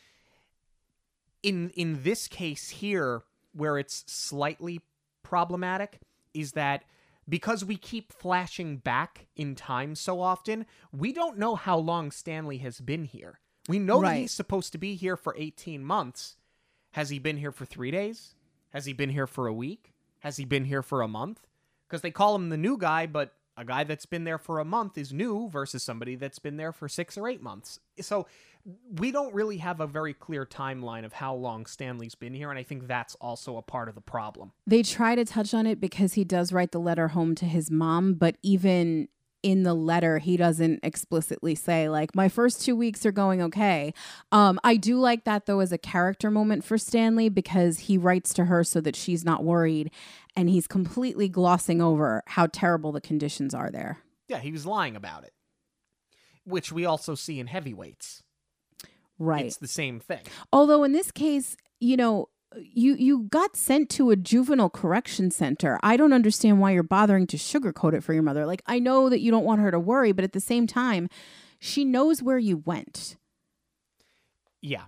In in this case here, where it's slightly problematic, is that because we keep flashing back in time so often, we don't know how long Stanley has been here. We know Right. that he's supposed to be here for eighteen months. Has he been here for three days? Has he been here for a week? Has he been here for a month? Because they call him the new guy, but a guy that's been there for a month is new versus somebody that's been there for six or eight months. So we don't really have a very clear timeline of how long Stanley's been here, and I think that's also a part of the problem. They try to touch on it because he does write the letter home to his mom, but even in the letter, he doesn't explicitly say, like, my first two weeks are going okay. Um, I do like that, though, as a character moment for Stanley because he writes to her so that she's not worried, and he's completely glossing over how terrible the conditions are there. Yeah, he was lying about it, which we also see in Heavyweights. Right. It's the same thing. Although in this case, you know, you you got sent to a juvenile correction center. I don't understand why you're bothering to sugarcoat it for your mother. Like, I know that you don't want her to worry, but at the same time, she knows where you went. Yeah.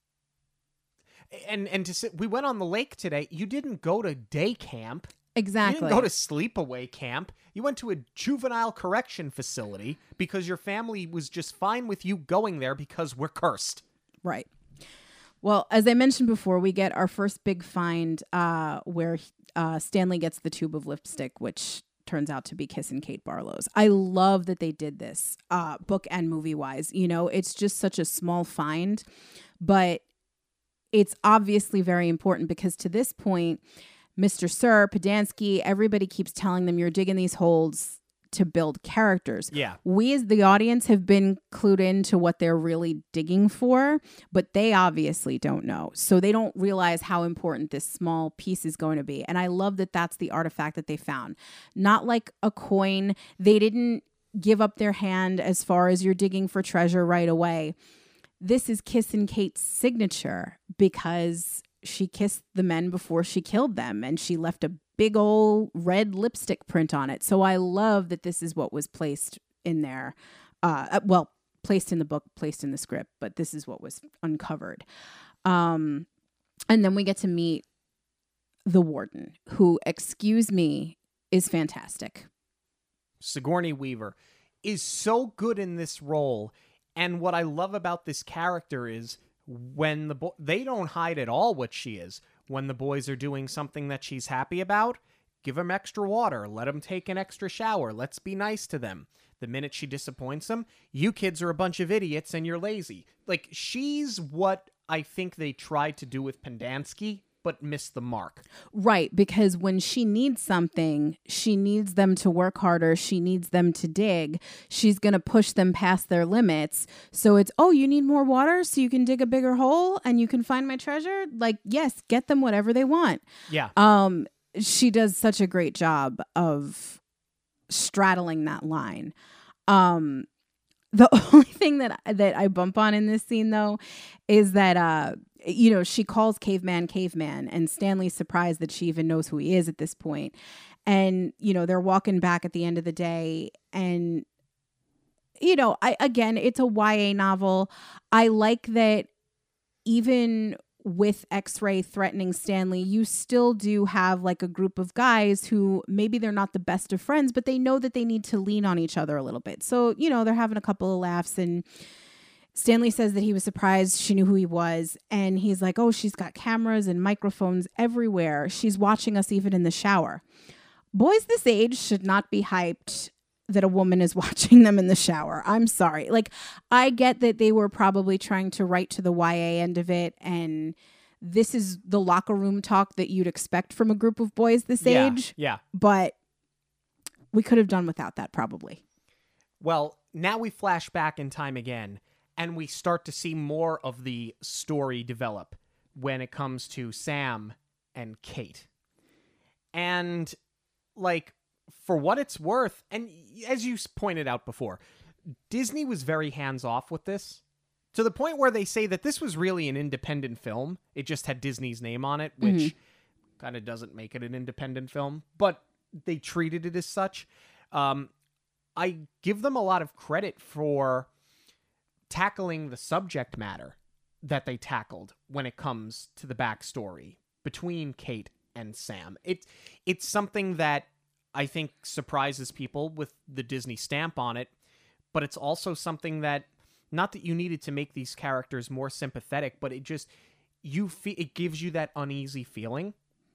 And and to sit, we went on the lake today. You didn't go to day camp. Exactly. You didn't go to sleepaway camp. You went to a juvenile correction facility because your family was just fine with you going there because we're cursed. Right. Well, as I mentioned before, we get our first big find uh, where uh, Stanley gets the tube of lipstick, which turns out to be Kissin' Kate Barlow's. I love that they did this, uh, book and movie-wise. You know, it's just such a small find, but it's obviously very important because to this point, Mister Sir, Podansky, everybody keeps telling them you're digging these holes to build characters. Yeah. We as the audience have been clued into what they're really digging for, but they obviously don't know. So they don't realize how important this small piece is going to be. And I love that that's the artifact that they found. Not like a coin. They didn't give up their hand as far as you're digging for treasure right away. This is Kissin' Kate's signature because she kissed the men before she killed them, and she left a big old red lipstick print on it. So I love that this is what was placed in there. Uh, well, placed in the book, placed in the script, but this is what was uncovered. Um, and then we get to meet the warden, who, excuse me, is fantastic. Sigourney Weaver is so good in this role. And what I love about this character is when the bo- they don't hide at all what she is. When the boys are doing something that she's happy about, give them extra water, let them take an extra shower, let's be nice to them. The minute she disappoints them, you kids are a bunch of idiots and you're lazy. Like, she's what I think they tried to do with Pendansky, but missed the mark. Right, because when she needs something, she needs them to work harder. She needs them to dig. She's going to push them past their limits. So it's, oh, you need more water so you can dig a bigger hole and you can find my treasure? Like, yes, get them whatever they want. Yeah. Um, she does such a great job of straddling that line. Um, the only thing that that I bump on in this scene, though, is that, uh, you know, she calls Caveman, Caveman, and Stanley's surprised that she even knows who he is at this point. And, you know, they're walking back at the end of the day. And, you know, I again, it's a Y A novel. I like that even with X-Ray threatening Stanley, you still do have like a group of guys who maybe they're not the best of friends, but they know that they need to lean on each other a little bit. So, you know, they're having a couple of laughs, and Stanley says that he was surprised she knew who he was. And he's like, oh, she's got cameras and microphones everywhere. She's watching us even in the shower. Boys this age should not be hyped that a woman is watching them in the shower. I'm sorry. Like, I get that they were probably trying to write to the Y A end of it, and this is the locker room talk that you'd expect from a group of boys this Yeah, age. yeah. But we could have done without that, probably. Well, now we flash back in time again, and we start to see more of the story develop when it comes to Sam and Kate. And, like, for what it's worth, and as you pointed out before, Disney was very hands-off with this, to the point where they say that this was really an independent film. It just had Disney's name on it, which mm-hmm. kind of doesn't make it an independent film, but they treated it as such. Um, I give them a lot of credit for tackling the subject matter that they tackled when it comes to the backstory between Kate and Sam. It, it's something that I think surprises people with the Disney stamp on it, but it's also something that, not that you needed to make these characters more sympathetic, but it just, you fe- it gives you that uneasy feeling,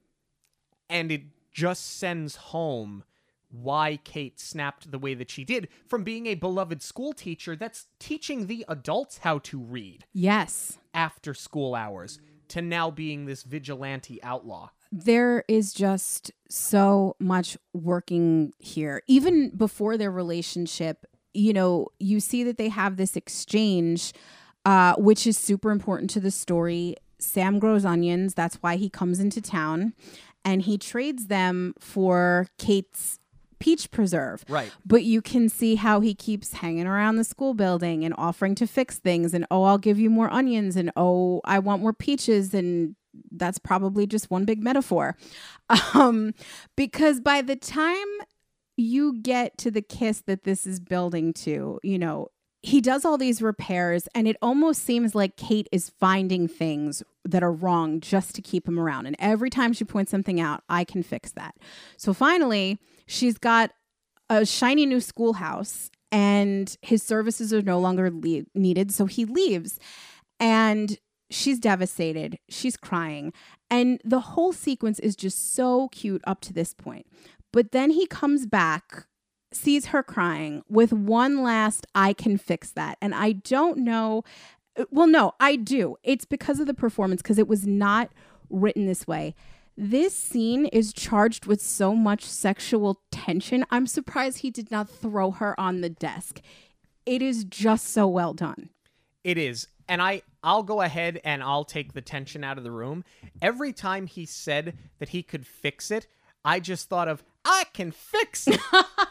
and it just sends home why Kate snapped the way that she did from being a beloved school teacher that's teaching the adults how to read. Yes. After school hours, to now being this vigilante outlaw. There is just so much working here. Even before their relationship, you know, you see that they have this exchange, uh, which is super important to the story. Sam grows onions. That's why he comes into town, and he trades them for Kate's peach preserve. Right. But you can see how he keeps hanging around the school building and offering to fix things, and, oh, I'll give you more onions, and, oh, I want more peaches, and that's probably just one big metaphor. Um, because by the time you get to the kiss that this is building to, you know, he does all these repairs, and it almost seems like Kate is finding things that are wrong just to keep him around. And every time she points something out, I can fix that. So finally, she's got a shiny new schoolhouse, and his services are no longer le- needed. So he leaves, and she's devastated. She's crying. And the whole sequence is just so cute up to this point. But then he comes back, sees her crying with one last, I can fix that. And I don't know. Well, no, I do. It's because of the performance, because it was not written this way. This scene is charged with so much sexual tension. I'm surprised he did not throw her on the desk. It is just so well done. It is. And I, I'll go ahead and I'll take the tension out of the room. Every time he said that he could fix it, I just thought of, I can fix it.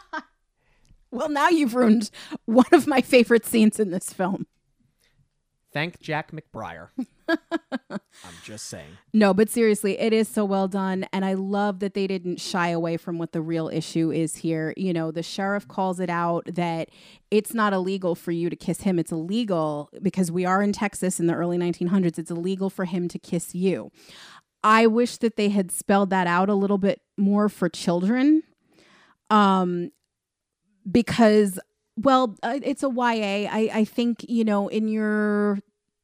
Well, now you've ruined one of my favorite scenes in this film. Thank Jack McBrayer. I'm just saying. No, but seriously, it is so well done. And I love that they didn't shy away from what the real issue is here. You know, the sheriff calls it out that it's not illegal for you to kiss him. It's illegal because we are in Texas in the early nineteen hundreds. It's illegal for him to kiss you. I wish that they had spelled that out a little bit more for children. Um, because, well, uh, it's a Y A. I, I think, you know, in your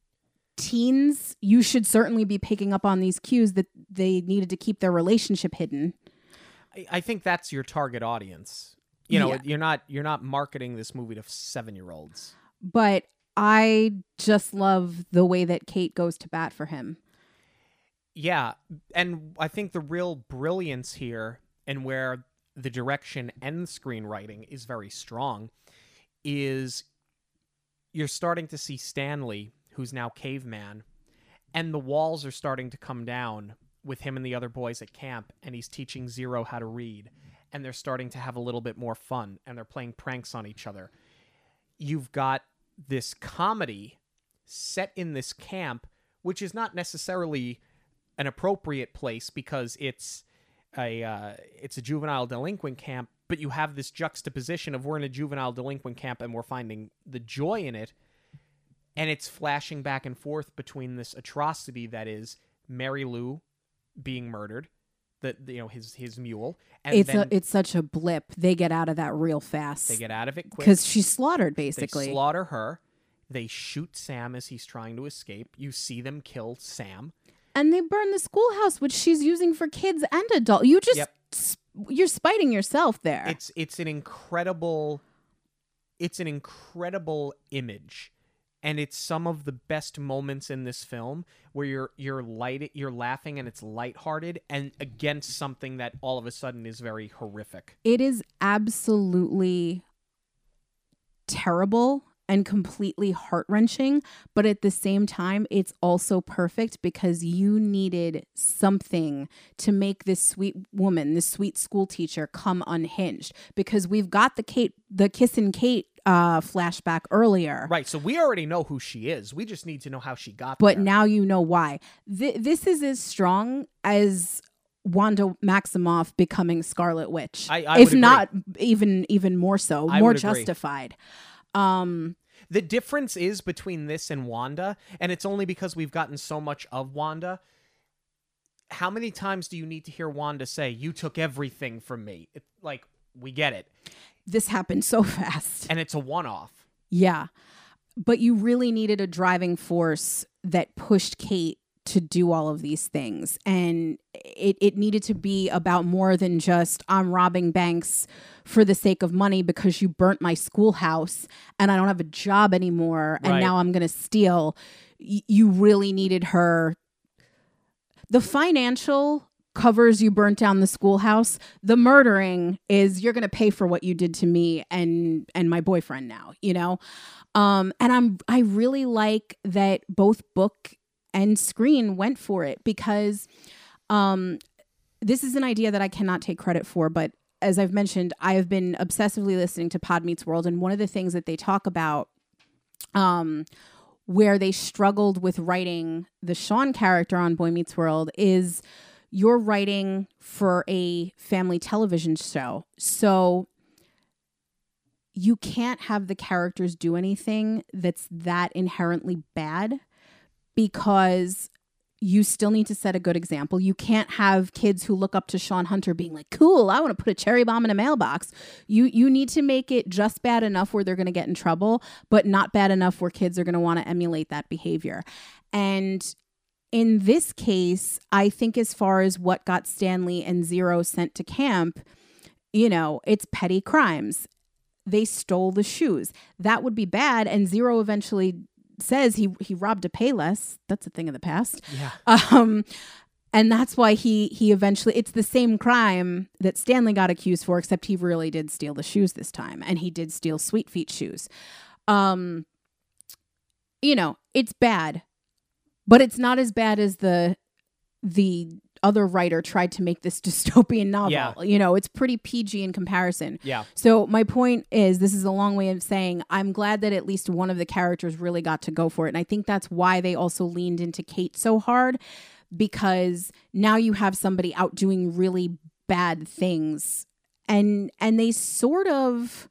teens, you should certainly be picking up on these cues that they needed to keep their relationship hidden. I, I think that's your target audience. You know, Yeah. you're not you're not marketing this movie to seven-year-olds. But I just love the way that Kate goes to bat for him. Yeah, and I think the real brilliance here, and where the direction and screenwriting is very strong, is you're starting to see Stanley, who's now Caveman, and the walls are starting to come down with him and the other boys at camp, and he's teaching Zero how to read, and they're starting to have a little bit more fun, and they're playing pranks on each other. You've got this comedy set in this camp, which is not necessarily an appropriate place because it's a uh, it's a juvenile delinquent camp, but you have this juxtaposition of we're in a juvenile delinquent camp and we're finding the joy in it. And it's flashing back and forth between this atrocity that is Mary Lou being murdered, the, the you know his his mule, and it's then a, it's such a blip. They get out of that real fast. they get out of it quick because she's slaughtered basically. They slaughter her. They shoot Sam as he's trying to escape. You see them kill Sam, and they burn the schoolhouse, which she's using for kids and adults. You just Yep. you're spiting yourself there. It's it's an incredible, it's an incredible image. And it's some of the best moments in this film where you're you're light you're laughing and it's lighthearted and against something that all of a sudden is very horrific. It is absolutely terrible and completely heart-wrenching, but at the same time, it's also perfect because you needed something to make this sweet woman, this sweet school teacher, come unhinged. Because we've got the Kate, the Kissin' Kate uh, flashback earlier. Right, so we already know who she is. We just need to know how she got But there. now you know why. Th- this is as strong as Wanda Maximoff becoming Scarlet Witch. I- I if would not even even more so, I more would agree. justified. Um, The difference is between this and Wanda, and it's only because we've gotten so much of Wanda. How many times do you need to hear Wanda say, "You took everything from me"? It, like, we get it. this happened so fast. And it's a one-off. Yeah. But you really needed a driving force that pushed Kate to do all of these things. And it, it needed to be about more than just, I'm robbing banks for the sake of money because you burnt my schoolhouse and I don't have a job anymore. And Right. now I'm going to steal. Y- you really needed her. The financial covers you burnt down the schoolhouse. The murdering is you're going to pay for what you did to me and and my boyfriend now, you know? Um, and I'm I really like that both book and screen went for it because um, this is an idea that I cannot take credit for, but as I've mentioned, I have been obsessively listening to Pod Meets World, and one of the things that they talk about um, where they struggled with writing the Sean character on Boy Meets World is you're writing for a family television show. So you can't have the characters do anything that's that inherently bad because you still need to set a good example. You can't have kids who look up to Sean Hunter being like, cool, I want to put a cherry bomb in a mailbox. You you need to make it just bad enough where they're going to get in trouble, but not bad enough where kids are going to want to emulate that behavior. And in this case, I think as far as what got Stanley and Zero sent to camp, you know, it's petty crimes. They stole the shoes. That would be bad. And Zero eventually says he he robbed a Payless. That's a thing of the past. Yeah. Um, and that's why he he eventually, it's the same crime that Stanley got accused for, except he really did steal the shoes this time. And he did steal Sweet Feet shoes. Um, you know, it's bad. But it's not as bad as the the other writer tried to make this dystopian novel. Yeah. You know, it's pretty P G in comparison. Yeah. So my point is, this is a long way of saying I'm glad that at least one of the characters really got to go for it. And I think that's why they also leaned into Kate so hard, because now you have somebody out doing really bad things. And and they sort of...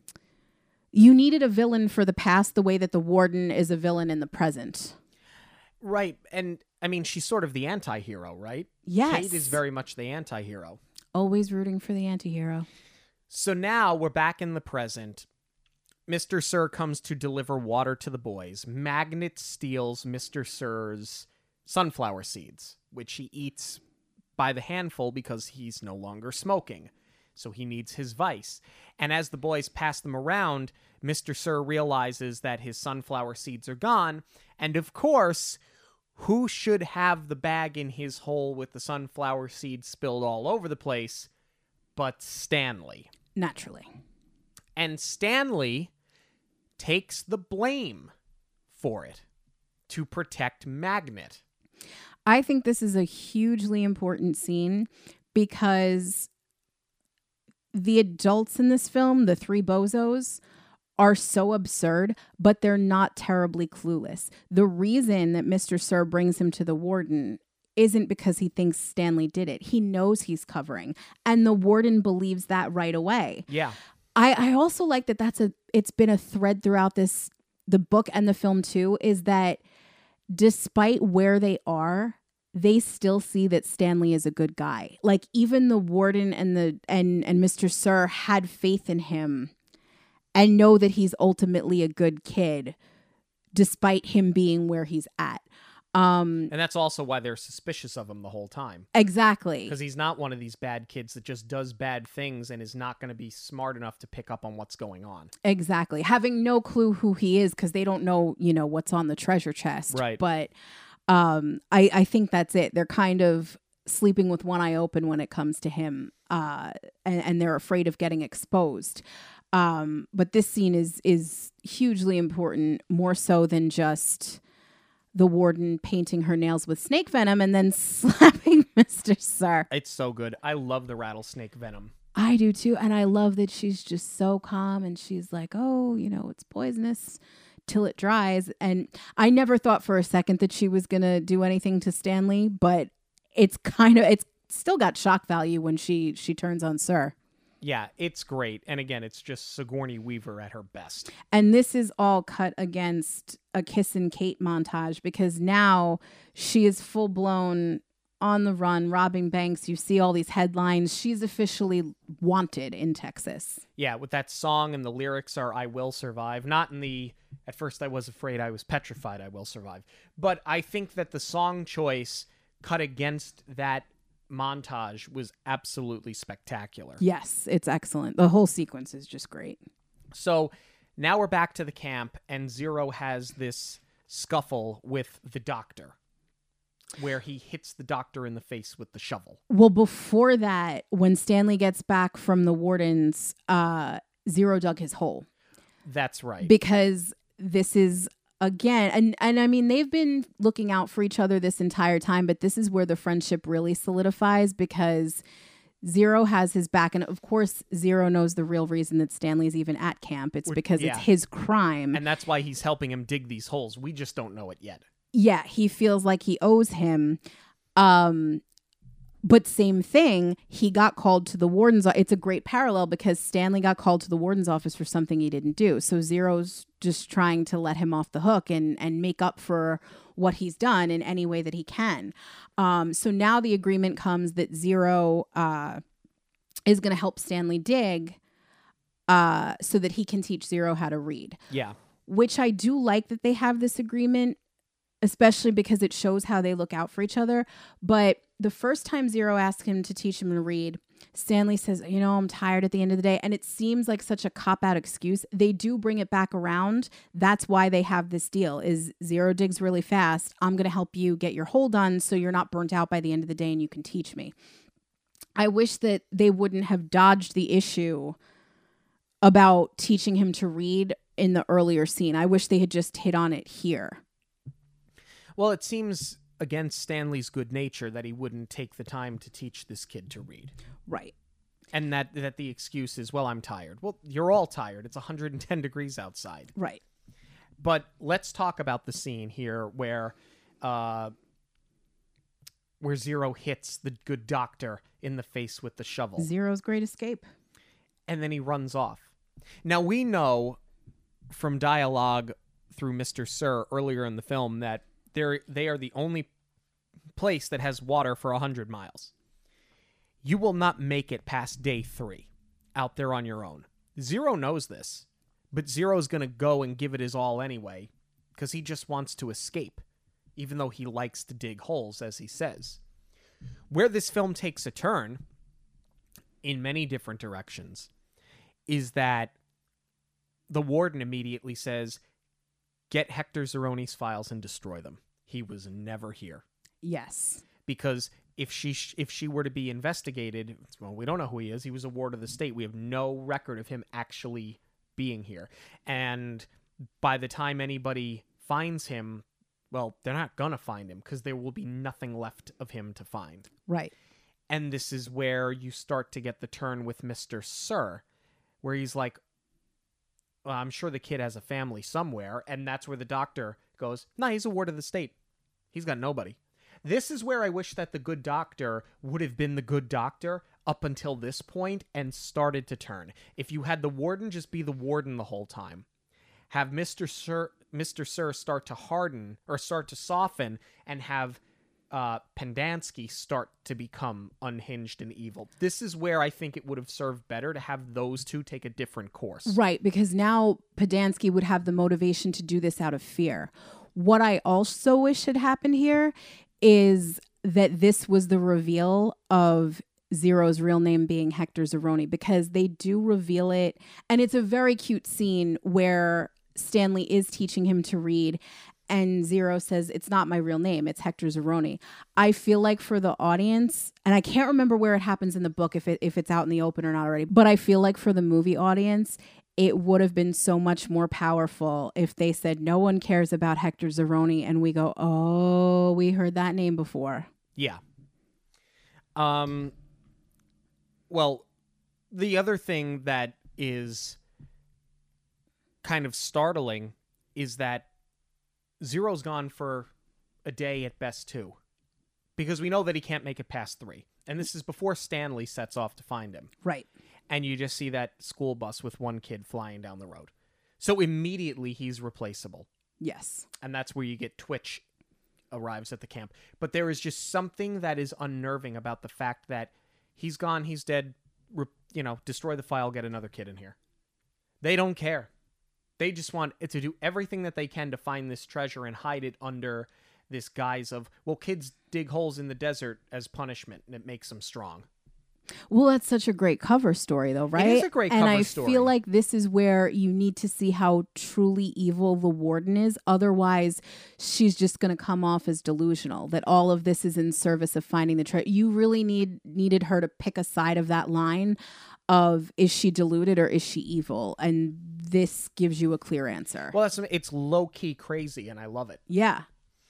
You needed a villain for the past the way that the Warden is a villain in the present. Right. And I mean, she's sort of the anti-hero, right? Yes. Kate is very much the anti-hero. Always rooting for the anti-hero. So now we're back in the present. Mister Sir comes to deliver water to the boys. Magnet steals Mister Sir's sunflower seeds, which he eats by the handful because he's no longer smoking. So he needs his vice. And as the boys pass them around, Mister Sir realizes that his sunflower seeds are gone. And of course, who should have the bag in his hole with the sunflower seeds spilled all over the place but Stanley? Naturally. And Stanley takes the blame for it to protect Magnet. I think this is a hugely important scene because the adults in this film, the three bozos, are so absurd, but they're not terribly clueless. The reason that Mister Sir brings him to the Warden isn't because he thinks Stanley did it. He knows he's covering, and the Warden believes that right away. Yeah. I, I also like that that's a it's been a thread throughout this the book and the film too, is that despite where they are, they still see that Stanley is a good guy. Like even the warden and the and and Mister Sir had faith in him and know that he's ultimately a good kid despite him being where he's at. Um, and that's also why they're suspicious of him the whole time. Exactly. Because he's not one of these bad kids that just does bad things and is not going to be smart enough to pick up on what's going on. Exactly. Having no clue who he is because they don't know, you know, what's on the treasure chest. Right. But um, I, I think that's it. They're kind of sleeping with one eye open when it comes to him. Uh, and, and they're afraid of getting exposed. Um, but this scene is is hugely important, more so than just the warden painting her nails with snake venom and then slapping Mister Sir. It's so good. I love the rattlesnake venom. I do too. And I love that she's just so calm and she's like, oh, you know, it's poisonous till it dries. And I never thought for a second that she was going to do anything to Stanley, but it's kind of, it's still got shock value when she, she turns on Sir. Yeah, it's great. And again, it's just Sigourney Weaver at her best. And this is all cut against a Kiss and Kate montage because now she is full blown on the run, robbing banks. You see all these headlines. She's officially wanted in Texas. Yeah, with that song and the lyrics are I Will Survive. Not in the, at first I was afraid, I was petrified, I will survive. But I think that the song choice cut against that montage was absolutely spectacular. Yes, it's excellent. The whole sequence is just great. So now we're back to the camp, and Zero has this scuffle with the doctor, where he hits the doctor in the face with the shovel. Well, before that, when Stanley gets back from the wardens, uh, Zero dug his hole. That's right. Because this is... Again, and, and I mean, they've been looking out for each other this entire time, but this is where the friendship really solidifies because Zero has his back. And of course, Zero knows the real reason that Stanley's even at camp. It's because yeah. it's his crime. And that's why he's helping him dig these holes. We just don't know it yet. Yeah, he feels like he owes him. Um, but same thing, he got called to the warden's office. It's a great parallel because Stanley got called to the warden's office for something he didn't do. So Zero's just trying to let him off the hook and, and make up for what he's done in any way that he can. Um, so now the agreement comes that Zero uh, is going to help Stanley dig uh, so that he can teach Zero how to read. Yeah. Which I do like that they have this agreement, especially because it shows how they look out for each other. But the first time Zero asks him to teach him to read, Stanley says, you know, I'm tired at the end of the day. And it seems like such a cop-out excuse. They do bring it back around. That's why they have this deal is Zero digs really fast. I'm going to help you get your hole done so you're not burnt out by the end of the day and you can teach me. I wish that they wouldn't have dodged the issue about teaching him to read in the earlier scene. I wish they had just hit on it here. Well, it seems against Stanley's good nature that he wouldn't take the time to teach this kid to read. Right. And that that the excuse is, well, I'm tired. Well, you're all tired. It's one hundred ten degrees outside. Right. But let's talk about the scene here where uh, where Zero hits the good doctor in the face with the shovel. Zero's great escape. And then he runs off. Now, we know from dialogue through Mister Sir earlier in the film that They're, they are the only place that has water for one hundred miles. You will not make it past day three out there on your own. Zero knows this, but Zero's going to go and give it his all anyway because he just wants to escape, even though he likes to dig holes, as he says. Where this film takes a turn in many different directions is that the warden immediately says, get Hector Zeroni's files and destroy them. He was never here. Yes. Because if she if she were to be investigated, well, we don't know who he is. He was a ward of the state. We have no record of him actually being here. And by the time anybody finds him, well, they're not going to find him because there will be nothing left of him to find. Right. And this is where you start to get the turn with Mister Sir, where he's like, well, I'm sure the kid has a family somewhere, and that's where the doctor goes, nah, he's a ward of the state. He's got nobody. This is where I wish that the good doctor would have been the good doctor up until this point and started to turn. If you had the warden just be the warden the whole time, have Mister Sir Mister Sir start to harden or start to soften, and have uh, Pendanski start to become unhinged and evil. This is where I think it would have served better to have those two take a different course. Right, because now Pendanski would have the motivation to do this out of fear. What I also wish had happened here is that this was the reveal of Zero's real name being Hector Zeroni, because they do reveal it. And it's a very cute scene where Stanley is teaching him to read, and Zero says, it's not my real name, it's Hector Zeroni. I feel like for the audience, and I can't remember where it happens in the book, if it if it's out in the open or not already, but I feel like for the movie audience, it would have been so much more powerful if they said, no one cares about Hector Zeroni, and we go, oh, we heard that name before. Yeah. Um. Well, the other thing that is kind of startling is that Zero's gone for a day at best, too. Because we know that he can't make it past three. And this is before Stanley sets off to find him. Right. And you just see that school bus with one kid flying down the road. So immediately he's replaceable. Yes. And that's where you get Twitch arrives at the camp. But there is just something that is unnerving about the fact that he's gone, he's dead, re- you know, destroy the file, get another kid in here. They don't care. They just want it to do everything that they can to find this treasure and hide it under this guise of, well, kids dig holes in the desert as punishment, and it makes them strong. Well, that's such a great cover story, though, right? It is a great and cover I story. feel like this is where you need to see how truly evil the warden is. Otherwise, she's just going to come off as delusional, that all of this is in service of finding the treasure. You really need needed her to pick a side of that line of, is she deluded or is she evil? And this gives you a clear answer. Well, that's it's low-key crazy, and I love it. Yeah.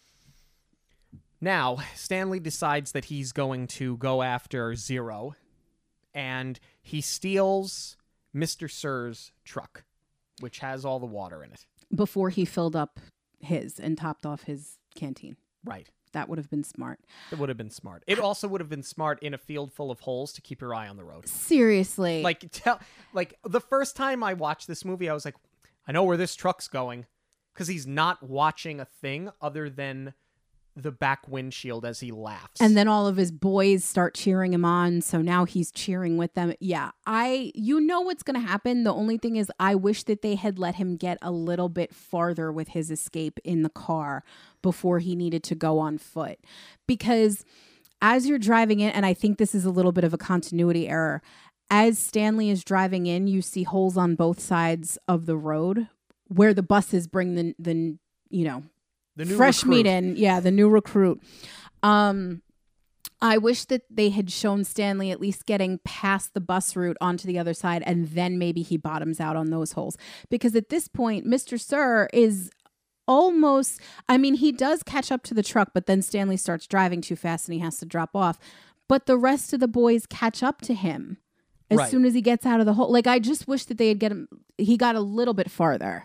Now, Stanley decides that he's going to go after Zero, and he steals Mister Sir's truck, which has all the water in it. Before he filled up his and topped off his canteen. Right. That would have been smart. It would have been smart. It also would have been smart in a field full of holes to keep your eye on the road. Seriously. Like, tell, like the first time I watched this movie, I was like, I know where this truck's going, because he's not watching a thing other than the back windshield as he laughs. And then all of his boys start cheering him on, so now he's cheering with them. Yeah, I you know what's going to happen. The only thing is, I wish that they had let him get a little bit farther with his escape in the car before he needed to go on foot. Because as you're driving in, and I think this is a little bit of a continuity error, as Stanley is driving in, you see holes on both sides of the road where the buses bring the, the you know, the new fresh recruit. meat in. Yeah, the new recruit. Um, I wish that they had shown Stanley at least getting past the bus route onto the other side, and then maybe he bottoms out on those holes. Because at this point, Mister Sir is almost, I mean, he does catch up to the truck, but then Stanley starts driving too fast and he has to drop off. But the rest of the boys catch up to him as Right. soon as he gets out of the hole. Like, I just wish that they had get him, he got a little bit farther.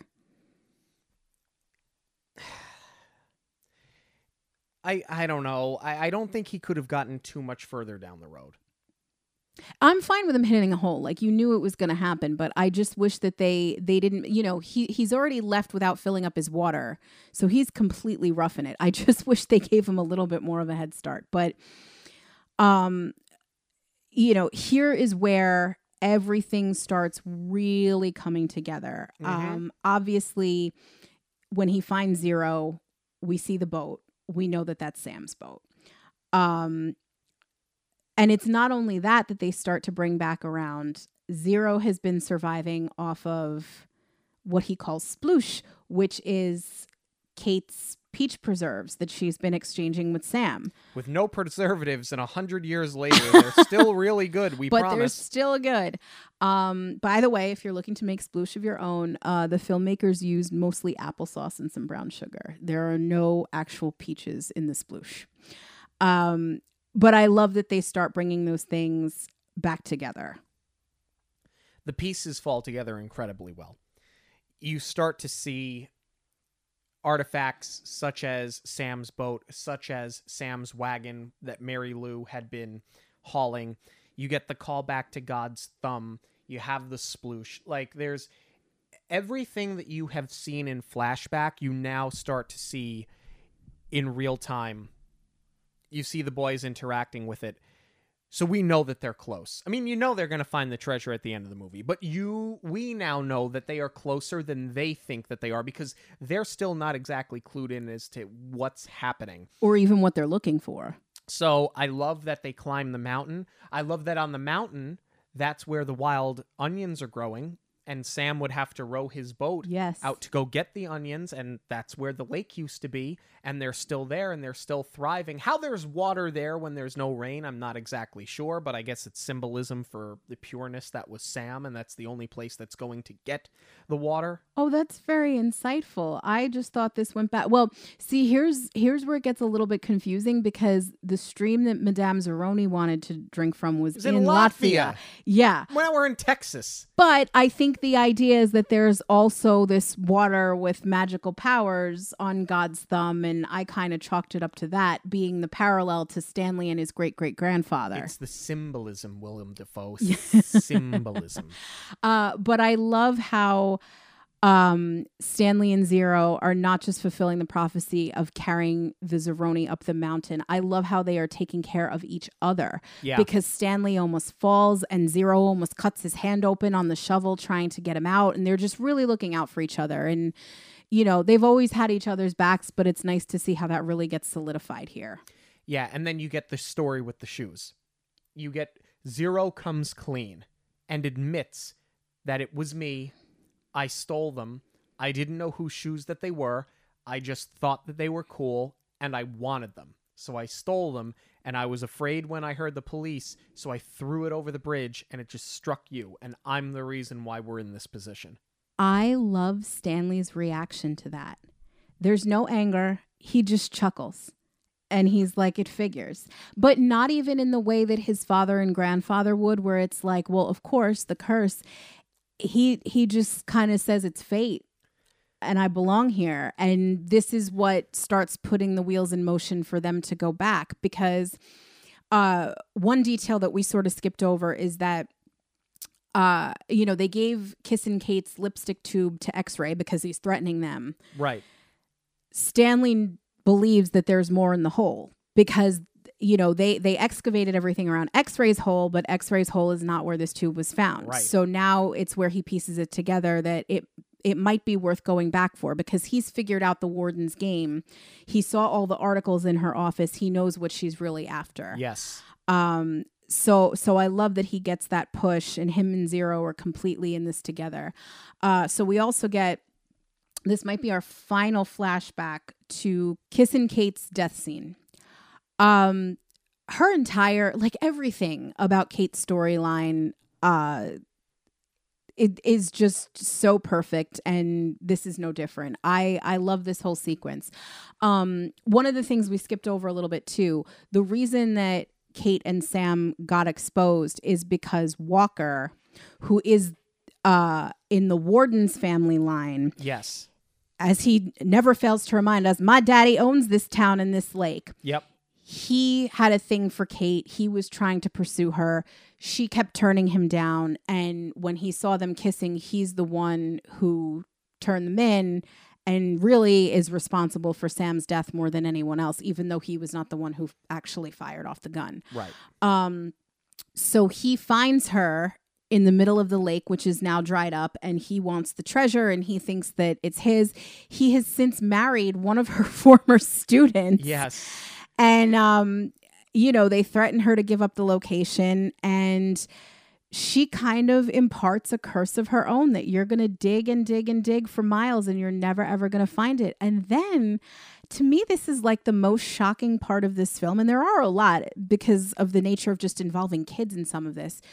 I, I don't know. I, I don't think he could have gotten too much further down the road. I'm fine with him hitting a hole. Like, you knew it was going to happen, but I just wish that they they didn't, you know, he he's already left without filling up his water. So he's completely roughing it. I just wish they gave him a little bit more of a head start. But um you know, here is where everything starts really coming together. Mhm. Um obviously when he finds Zero, we see the boat. We know that that's Sam's boat. Um And it's not only that that they start to bring back around. Zero has been surviving off of what he calls sploosh, which is Kate's peach preserves that she's been exchanging with Sam. With no preservatives and a hundred years later, they're still really good, we but they're promise. still good. Um, by the way, if you're looking to make sploosh of your own, uh, the filmmakers used mostly applesauce and some brown sugar. There are no actual peaches in the sploosh. Um But I love that they start bringing those things back together. The pieces fall together incredibly well. You start to see artifacts such as Sam's boat, such as Sam's wagon that Mary Lou had been hauling. You get the call back to God's thumb. You have the sploosh. Like, there's everything that you have seen in flashback, you now start to see in real time. You see the boys interacting with it. So we know that they're close. I mean, you know they're going to find the treasure at the end of the movie, but you, we now know that they are closer than they think that they are because they're still not exactly clued in as to what's happening. Or even what they're looking for. So I love that they climb the mountain. I love that on the mountain, that's where the wild onions are growing. And Sam would have to row his boat yes. out to go get the onions, and that's where the lake used to be, and they're still there, and they're still thriving. How there's water there when there's no rain, I'm not exactly sure, but I guess it's symbolism for the pureness that was Sam, and that's the only place that's going to get the water. Oh, that's very insightful. I just thought this went back. Well, see, here's here's where it gets a little bit confusing because the stream that Madame Zeroni wanted to drink from was, was in, in Latvia. Latvia. Yeah. Well, we're in Texas. But I think the idea is that there's also this water with magical powers on God's thumb, and I kind of chalked it up to that being the parallel to Stanley and his great-great-grandfather. It's the symbolism, William Dafoe. Symbolism. Uh, but I love how um, Stanley and Zero are not just fulfilling the prophecy of carrying the Zeroni up the mountain. I love how they are taking care of each other. Yeah. Because Stanley almost falls and Zero almost cuts his hand open on the shovel trying to get him out. And they're just really looking out for each other. And, you know, they've always had each other's backs, but it's nice to see how that really gets solidified here. Yeah, and then you get the story with the shoes. You get Zero comes clean and admits that it was me. I stole them. I didn't know whose shoes that they were. I just thought that they were cool, and I wanted them. So I stole them, and I was afraid when I heard the police, so I threw it over the bridge, and it just struck you, and I'm the reason why we're in this position. I love Stanley's reaction to that. There's no anger. He just chuckles. And he's like, it figures. But not even in the way that his father and grandfather would, where it's like, well, of course, the curse. He he just kind of says it's fate and I belong here. And this is what starts putting the wheels in motion for them to go back. Because uh, one detail that we sort of skipped over is that, uh, you know, they gave Kissin' Kate's lipstick tube to X-Ray because he's threatening them. Right. Stanley believes that there's more in the hole because, you know, they, they excavated everything around X-Ray's hole, but X-Ray's hole is not where this tube was found. Right. So now it's where he pieces it together that it it might be worth going back for because he's figured out the warden's game. He saw all the articles in her office. He knows what she's really after. Yes. Um. So so I love that he gets that push and him and Zero are completely in this together. Uh. So we also get, this might be our final flashback to Kissin' Kate's death scene. Um, her entire, like everything about Kate's storyline, uh, it is just so perfect. And this is no different. I, I love this whole sequence. Um, one of the things we skipped over a little bit too, the reason that Kate and Sam got exposed is because Walker, who is, uh, in the warden's family line. Yes. As he never fails to remind us, my daddy owns this town and this lake. Yep. He had a thing for Kate. He was trying to pursue her. She kept turning him down. And when he saw them kissing, he's the one who turned them in and really is responsible for Sam's death more than anyone else, even though he was not the one who actually fired off the gun. Right. Um, so he finds her in the middle of the lake, which is now dried up, and he wants the treasure and he thinks that it's his. He has since married one of her former students. Yes. And, um, you know, they threaten her to give up the location, and she kind of imparts a curse of her own that you're going to dig and dig and dig for miles and you're never, ever going to find it. And then to me, this is like the most shocking part of this film. And there are a lot because of the nature of just involving kids in some of this.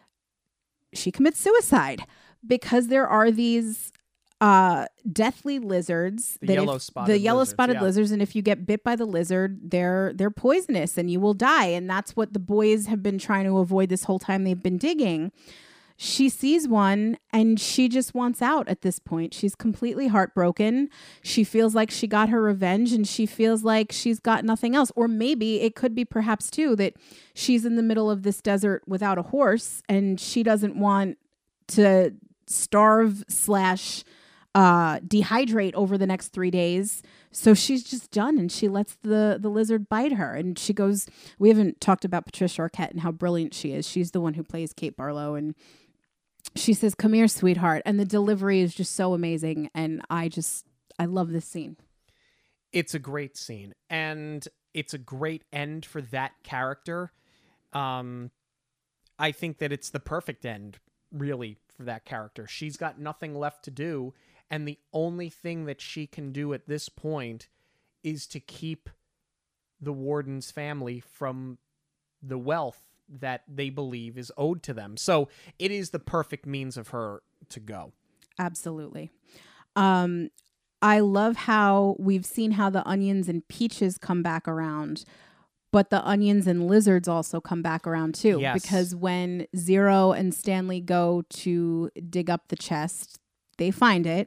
She commits suicide because there are these uh, deathly lizards. The that yellow if, spotted the yellow lizards, spotted yeah. lizards, and if you get bit by the lizard, they're they're poisonous and you will die. And that's what the boys have been trying to avoid this whole time they've been digging. She sees one and she just wants out at this point. She's completely heartbroken. She feels like she got her revenge and she feels like she's got nothing else. Or maybe it could be perhaps too that she's in the middle of this desert without a horse and she doesn't want to starve slash uh, dehydrate over the next three days. So she's just done, and she lets the, the lizard bite her. And she goes, we haven't talked about Patricia Arquette and how brilliant she is. She's the one who plays Kate Barlow. And she says, "Come here, sweetheart." And the delivery is just so amazing. And I just, I love this scene. It's a great scene. And it's a great end for that character. Um, I think that it's the perfect end, really, for that character. She's got nothing left to do. And the only thing that she can do at this point is to keep the warden's family from the wealth that they believe is owed to them. So it is the perfect means of her to go. Absolutely. Um, I love how we've seen how the onions and peaches come back around, but the onions and lizards also come back around too. Yes. Because when Zero and Stanley go to dig up the chest, they find it.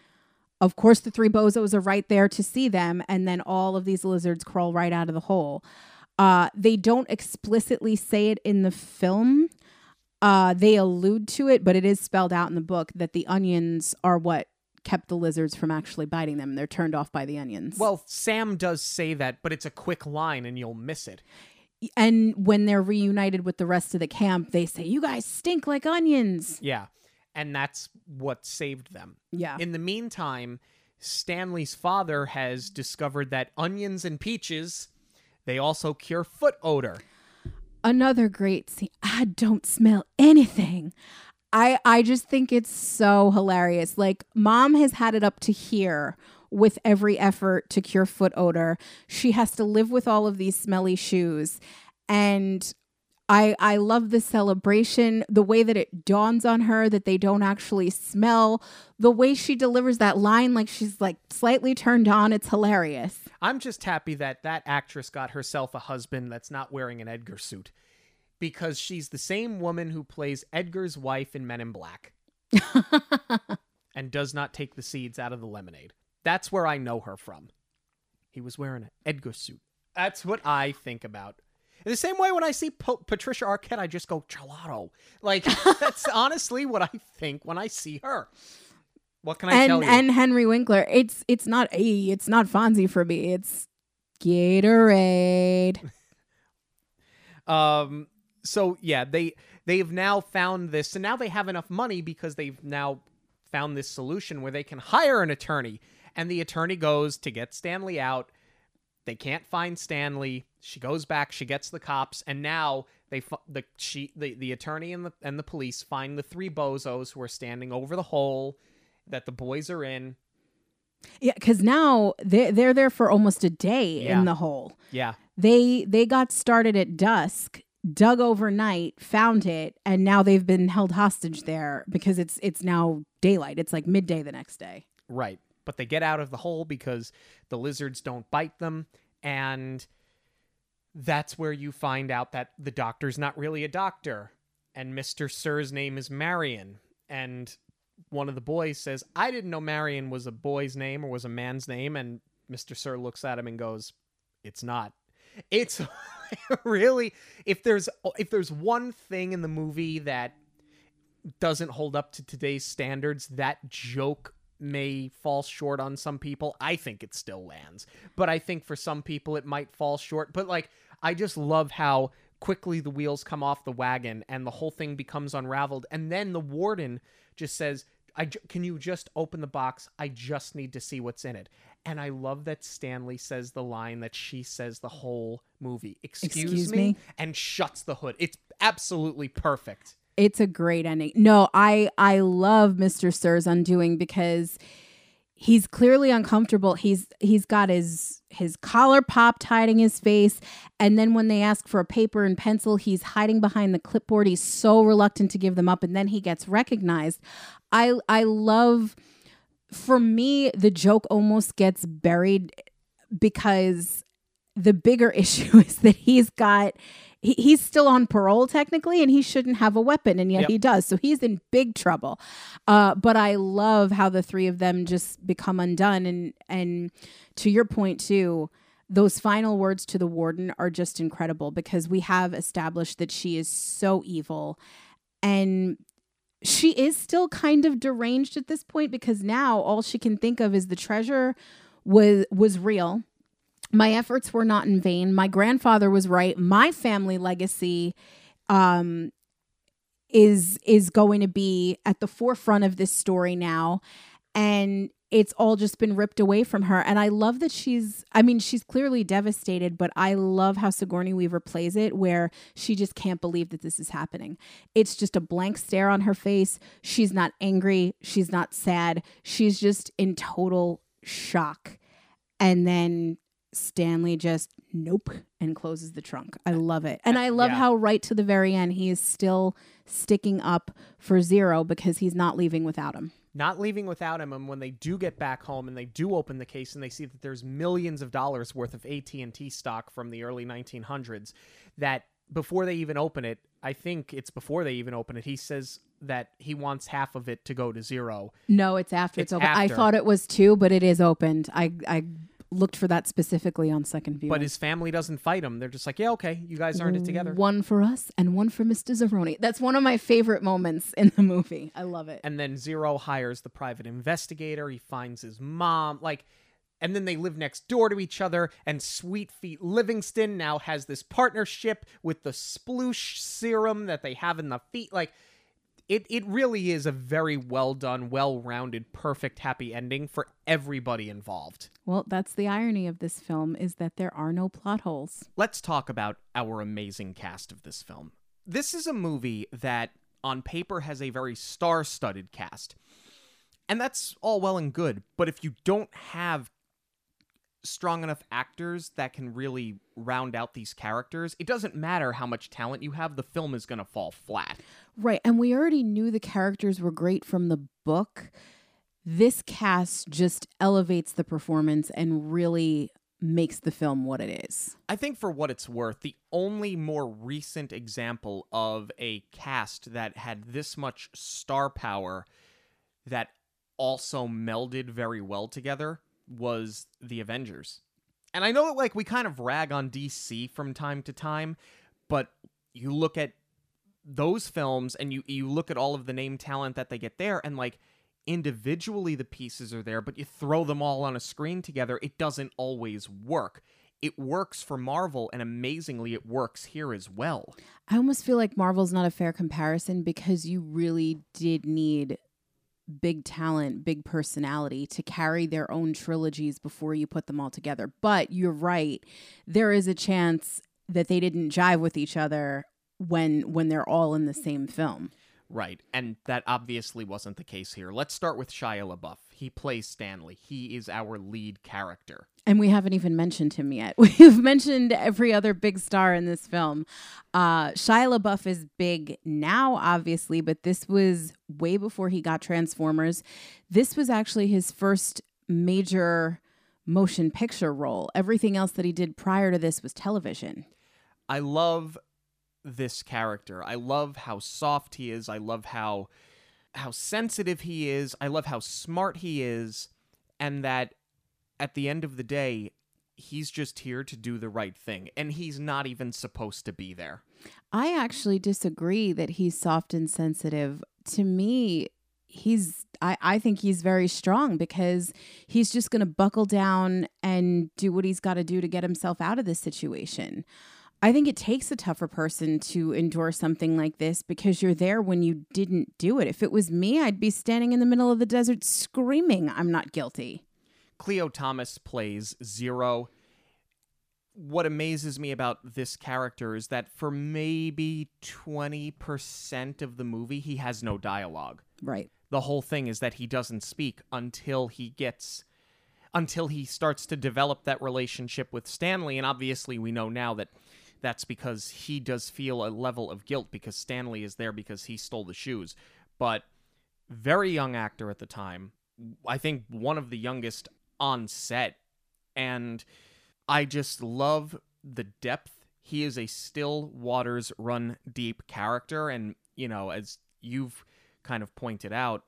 Of course, the three bozos are right there to see them, and then all of these lizards crawl right out of the hole. Uh, they don't explicitly say it in the film. Uh, they allude to it, but it is spelled out in the book that the onions are what kept the lizards from actually biting them. They're turned off by the onions. Well, Sam does say that, but it's a quick line and you'll miss it. And when they're reunited with the rest of the camp, they say, "You guys stink like onions." Yeah. And that's what saved them. Yeah. In the meantime, Stanley's father has discovered that onions and peaches, they also cure foot odor. Another great scene. I don't smell anything. I I just think it's so hilarious. Like, Mom has had it up to here with every effort to cure foot odor. She has to live with all of these smelly shoes. And I I love the celebration, the way that it dawns on her that they don't actually smell, the way she delivers that line like she's like slightly turned on. It's hilarious. I'm just happy that that actress got herself a husband that's not wearing an Edgar suit, because she's the same woman who plays Edgar's wife in Men in Black and does not take the seeds out of the lemonade. That's where I know her from. He was wearing an Edgar suit. That's what I think about. In the same way, when I see po- Patricia Arquette, I just go, gelato. Like, that's honestly what I think when I see her. What can I and, tell you? And Henry Winkler, it's it's not a, it's not Fonzie for me. It's Gatorade. um. So yeah, they they've now found this, and now they have enough money because they've now found this solution where they can hire an attorney, and the attorney goes to get Stanley out. They can't find Stanley. She goes back. She gets the cops, and now they the she the, the attorney and the and the police find the three bozos who are standing over the hole that the boys are in. Yeah, because now they're they're there for almost a day Yeah. in the hole. Yeah, They they got started at dusk, dug overnight, found it, and now they've been held hostage there because it's it's now daylight. It's like midday the next day. right. But they get out of the hole because the lizards don't bite them, and that's where you find out that the doctor's not really a doctor, and Mister Sir's name is Marion, and one of the boys says, "I didn't know Marion was a boy's name or was a man's name," and Mister Sir looks at him and goes, "It's not." It's really, if there's if there's one thing in the movie that doesn't hold up to today's standards, that joke may fall short on some people. I think it still lands, but I think for some people it might fall short. But like, I just love how quickly the wheels come off the wagon and the whole thing becomes unraveled. And then the warden just says, I ju- can you just open the box? I just need to see what's in it. And I love that Stanley says the line that she says the whole movie, excuse, Excuse me, me? and shuts the hood. It's absolutely perfect. It's a great ending. No, I I love Mister Sir's undoing because he's clearly uncomfortable. He's he's got his his collar popped, hiding his face, and then when they ask for a paper and pencil, he's hiding behind the clipboard. He's so reluctant to give them up, and then he gets recognized. I I love. For me, the joke almost gets buried because the bigger issue is that he's got. He, he's still on parole technically, and he shouldn't have a weapon, and yet Yep. he does. So he's in big trouble. Uh, but I love how the three of them just become undone. And and to your point too, those final words to the warden are just incredible because we have established that she is so evil, and she is still kind of deranged at this point because now all she can think of is the treasure was was real. My efforts were not in vain. My grandfather was right. My family legacy um, is is going to be at the forefront of this story now. And it's all just been ripped away from her. And I love that she's, I mean, she's clearly devastated, but I love how Sigourney Weaver plays it, where she just can't believe that this is happening. It's just a blank stare on her face. She's not angry. She's not sad. She's just in total shock. And then Stanley just, nope, and closes the trunk. I love it. And I love Yeah. how right to the very end, he is still sticking up for Zero because he's not leaving without him. Not leaving without him, and when they do get back home and they do open the case and they see that there's millions of dollars worth of A T and T stock from the early nineteen hundreds, that before they even open it, I think it's before they even open it, he says that he wants half of it to go to Zero. No, it's after it's, It's open. I after. thought it was two, but it is opened. I I looked for that specifically on second view. But his family doesn't fight him. They're just like, yeah, okay, you guys earned it together. One for us and one for Mister Zeroni. That's one of my favorite moments in the movie. I love it. And then Zero hires the private investigator. He finds his mom. Like, and then they live next door to each other. And Sweet Feet Livingston now has this partnership with the sploosh serum that they have in the feet. Like, it, it really is a very well done, well-rounded, perfect, happy ending for everybody involved. Well, that's the irony of this film, is that there are no plot holes. Let's talk about our amazing cast of this film. This is a movie that, on paper, has a very star-studded cast. And that's all well and good, but if you don't have strong enough actors that can really round out these characters, it doesn't matter how much talent you have, the film is going to fall flat. Right, and we already knew the characters were great from the book. This cast just elevates the performance and really makes the film what it is. I think for what it's worth, the only more recent example of a cast that had this much star power that also melded very well together was the Avengers. And I know that, like, we kind of rag on D C from time to time, but you look at those films and you, you look at all of the name talent that they get there, and, like, individually the pieces are there, but you throw them all on a screen together, it doesn't always work. It works for Marvel, and amazingly, it works here as well. I almost feel like Marvel's not a fair comparison because you really did need big talent, big personality to carry their own trilogies before you put them all together. But you're right. There is a chance that they didn't jive with each other when when they're all in the same film. Right, and that obviously wasn't the case here. Let's start with Shia LaBeouf. He plays Stanley. He is our lead character. And we haven't even mentioned him yet. We've mentioned every other big star in this film. Uh, Shia LaBeouf is big now, obviously, but this was way before he got Transformers. This was actually his first major motion picture role. Everything else that he did prior to this was television. I love this character. I love how soft he is. I love how how sensitive he is. I love how smart he is, and that at the end of the day, he's just here to do the right thing, and he's not even supposed to be there. I actually disagree that he's soft and sensitive. To me, he's I, I think he's very strong because he's just going to buckle down and do what he's got to do to get himself out of this situation. I think it takes a tougher person to endure something like this because you're there when you didn't do it. If it was me, I'd be standing in the middle of the desert screaming, I'm not guilty. Cleo Thomas plays Zero. What amazes me about this character is that for maybe twenty percent of the movie, he has no dialogue. Right. The whole thing is that he doesn't speak until he gets... until he starts to develop that relationship with Stanley, and obviously we know now that that's because he does feel a level of guilt because Stanley is there because he stole the shoes. But very young actor at the time, I think one of the youngest on set, and I just love the depth. He is a still waters run deep character, and, you know, as you've kind of pointed out,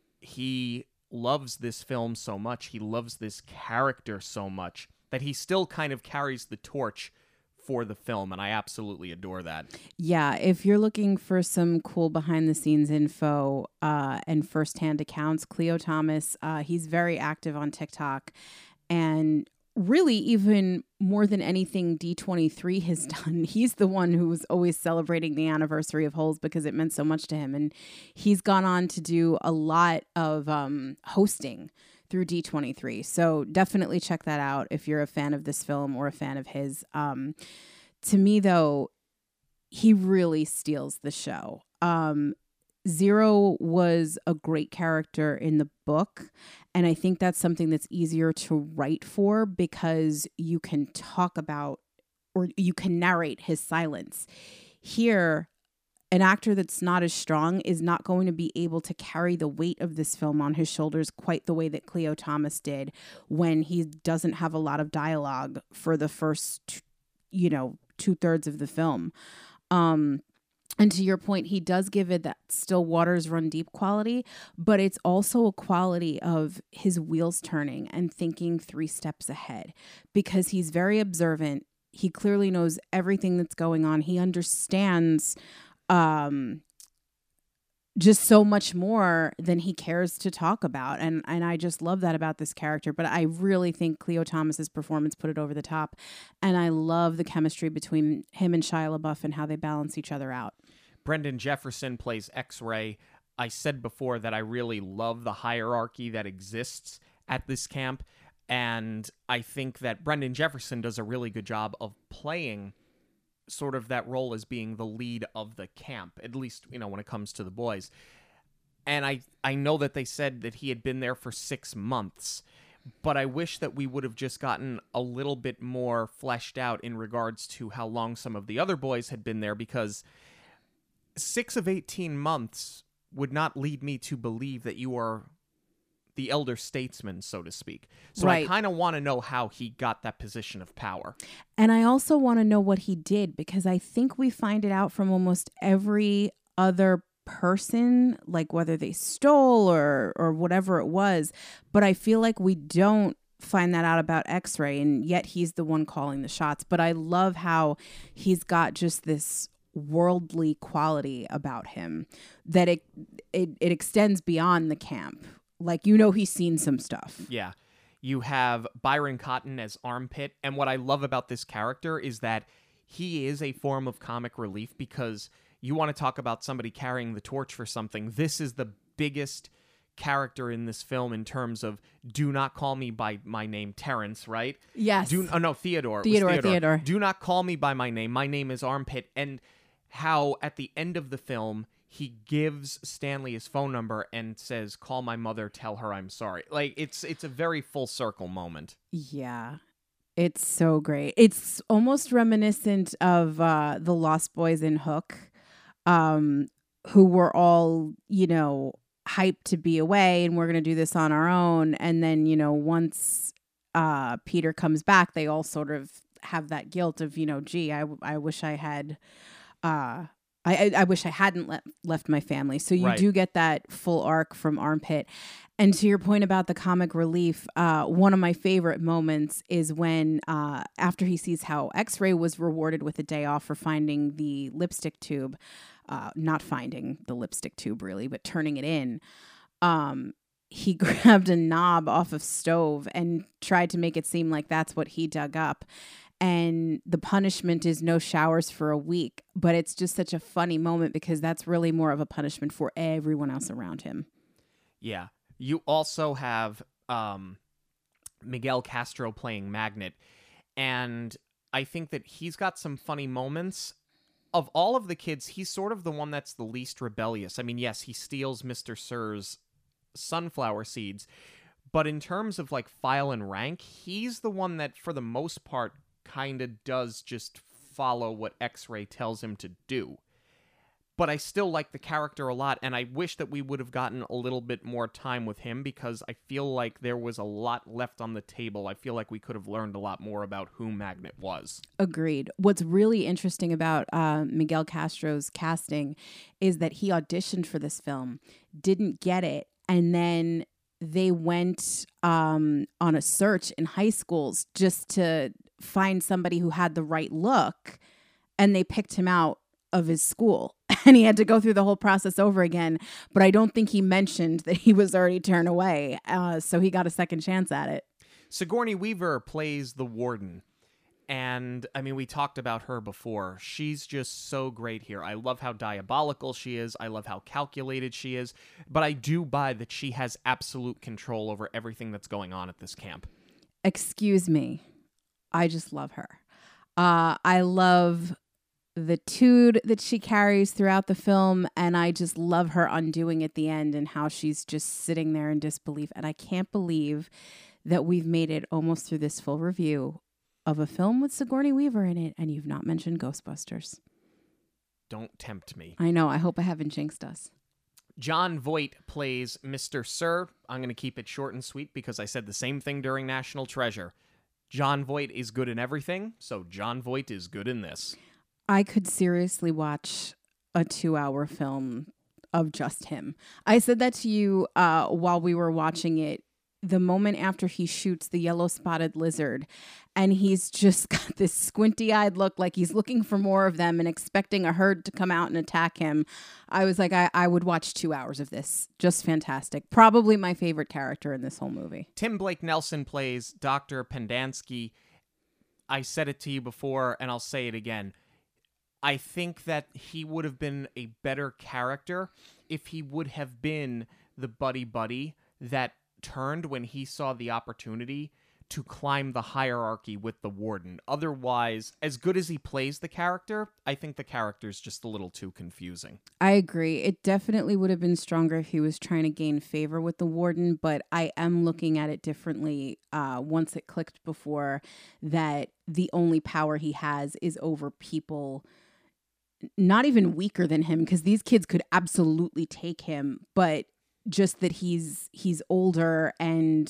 he loves this film so much, he loves this character so much, that he still kind of carries the torch for the film, and I absolutely adore that. Yeah, if you're looking for some cool behind the scenes info uh, and firsthand accounts, Cleo Thomas, uh, he's very active on TikTok, and really even more than anything D twenty-three has done, he's the one who was always celebrating the anniversary of Holes because it meant so much to him. And he's gone on to do a lot of um, hosting through D twenty-three. So definitely check that out if you're a fan of this film or a fan of his. Um, to me, though, he really steals the show. Um, Zero was a great character in the book, and I think that's something that's easier to write for because you can talk about or you can narrate his silence. Here, an actor that's not as strong is not going to be able to carry the weight of this film on his shoulders quite the way that Cleo Thomas did when he doesn't have a lot of dialogue for the first, you know, two thirds of the film. Um, And to your point, he does give it that still waters run deep quality, but it's also a quality of his wheels turning and thinking three steps ahead because he's very observant. He clearly knows everything that's going on. He understands um, just so much more than he cares to talk about. And, and I just love that about this character. But I really think Cleo Thomas's performance put it over the top. And I love the chemistry between him and Shia LaBeouf and how they balance each other out. Brendan Jefferson plays X-Ray. I said before that I really love the hierarchy that exists at this camp, and I think that Brendan Jefferson does a really good job of playing sort of that role as being the lead of the camp, at least, you know, when it comes to the boys. And I, I know that they said that he had been there for six months, but I wish that we would have just gotten a little bit more fleshed out in regards to how long some of the other boys had been there, because six of eighteen months would not lead me to believe that you are the elder statesman, so to speak. So right. I kind of want to know how he got that position of power. And I also want to know what he did, because I think we find it out from almost every other person, like whether they stole or or whatever it was. But I feel like we don't find that out about X-Ray, and yet he's the one calling the shots. But I love how he's got just this worldly quality about him that it, it it extends beyond the camp. Like, you know, he's seen some stuff. Yeah. You have Byron Cotton as Armpit, and what I love about this character is that he is a form of comic relief, because you want to talk about somebody carrying the torch for something. This is the biggest character in this film in terms of do not call me by my name Terrence, right? Yes. Do, oh, no, Theodore. Theodore, Theodore. Theodore. Do not call me by my name. My name is Armpit. And how at the end of the film, he gives Stanley his phone number and says, call my mother, tell her I'm sorry. Like, it's it's a very full circle moment. Yeah. It's so great. It's almost reminiscent of uh, the Lost Boys in Hook, um, who were all, you know, hyped to be away and we're going to do this on our own. And then, you know, once uh, Peter comes back, they all sort of have that guilt of, you know, gee, I, I wish I had... Uh, I, I wish I hadn't le- left my family. So you right. do get that full arc from Armpit. And to your point about the comic relief, uh, one of my favorite moments is when, uh, after he sees how X-Ray was rewarded with a day off for finding the lipstick tube, uh, not finding the lipstick tube really, but turning it in, um, he grabbed a knob off of stove and tried to make it seem like that's what he dug up. And the punishment is no showers for a week. But it's just such a funny moment because that's really more of a punishment for everyone else around him. Yeah. You also have um, Miguel Castro playing Magnet. And I think that he's got some funny moments. Of all of the kids, he's sort of the one that's the least rebellious. I mean, yes, he steals Mister Sir's sunflower seeds. But in terms of like file and rank, he's the one that, for the most part, kind of does just follow what X-Ray tells him to do. But I still like the character a lot, and I wish that we would have gotten a little bit more time with him, because I feel like there was a lot left on the table. I feel like we could have learned a lot more about who Magnet was. Agreed. What's really interesting about uh, Miguel Castro's casting is that he auditioned for this film, didn't get it, and then they went um, on a search in high schools just to find somebody who had the right look, and they picked him out of his school. And he had to go through the whole process over again. But I don't think he mentioned that he was already turned away. Uh, so he got a second chance at it. Sigourney Weaver plays the warden. And, I mean, we talked about her before. She's just so great here. I love how diabolical she is. I love how calculated she is. But I do buy that she has absolute control over everything that's going on at this camp. Excuse me. I just love her. Uh, I love the tude that she carries throughout the film, and I just love her undoing at the end and how she's just sitting there in disbelief. And I can't believe that we've made it almost through this full review of a film with Sigourney Weaver in it, and you've not mentioned Ghostbusters. Don't tempt me. I know. I hope I haven't jinxed us. Jon Voight plays Mister Sir. I'm going to keep it short and sweet because I said the same thing during National Treasure. Jon Voight is good in everything, so Jon Voight is good in this. I could seriously watch a two-hour film of just him. I said that to you uh, while we were watching it. The moment after he shoots the yellow-spotted lizard, and he's just got this squinty-eyed look like he's looking for more of them and expecting a herd to come out and attack him. I was like, I, I would watch two hours of this. Just fantastic. Probably my favorite character in this whole movie. Tim Blake Nelson plays Doctor Pendanski. I said it to you before, and I'll say it again. I think that he would have been a better character if he would have been the buddy-buddy that turned when he saw the opportunity to climb the hierarchy with the warden. Otherwise, as good as he plays the character, I think the character's just a little too confusing. I agree. It definitely would have been stronger if he was trying to gain favor with the warden, but I am looking at it differently uh, once it clicked before that the only power he has is over people not even weaker than him, because these kids could absolutely take him, but just that he's he's older and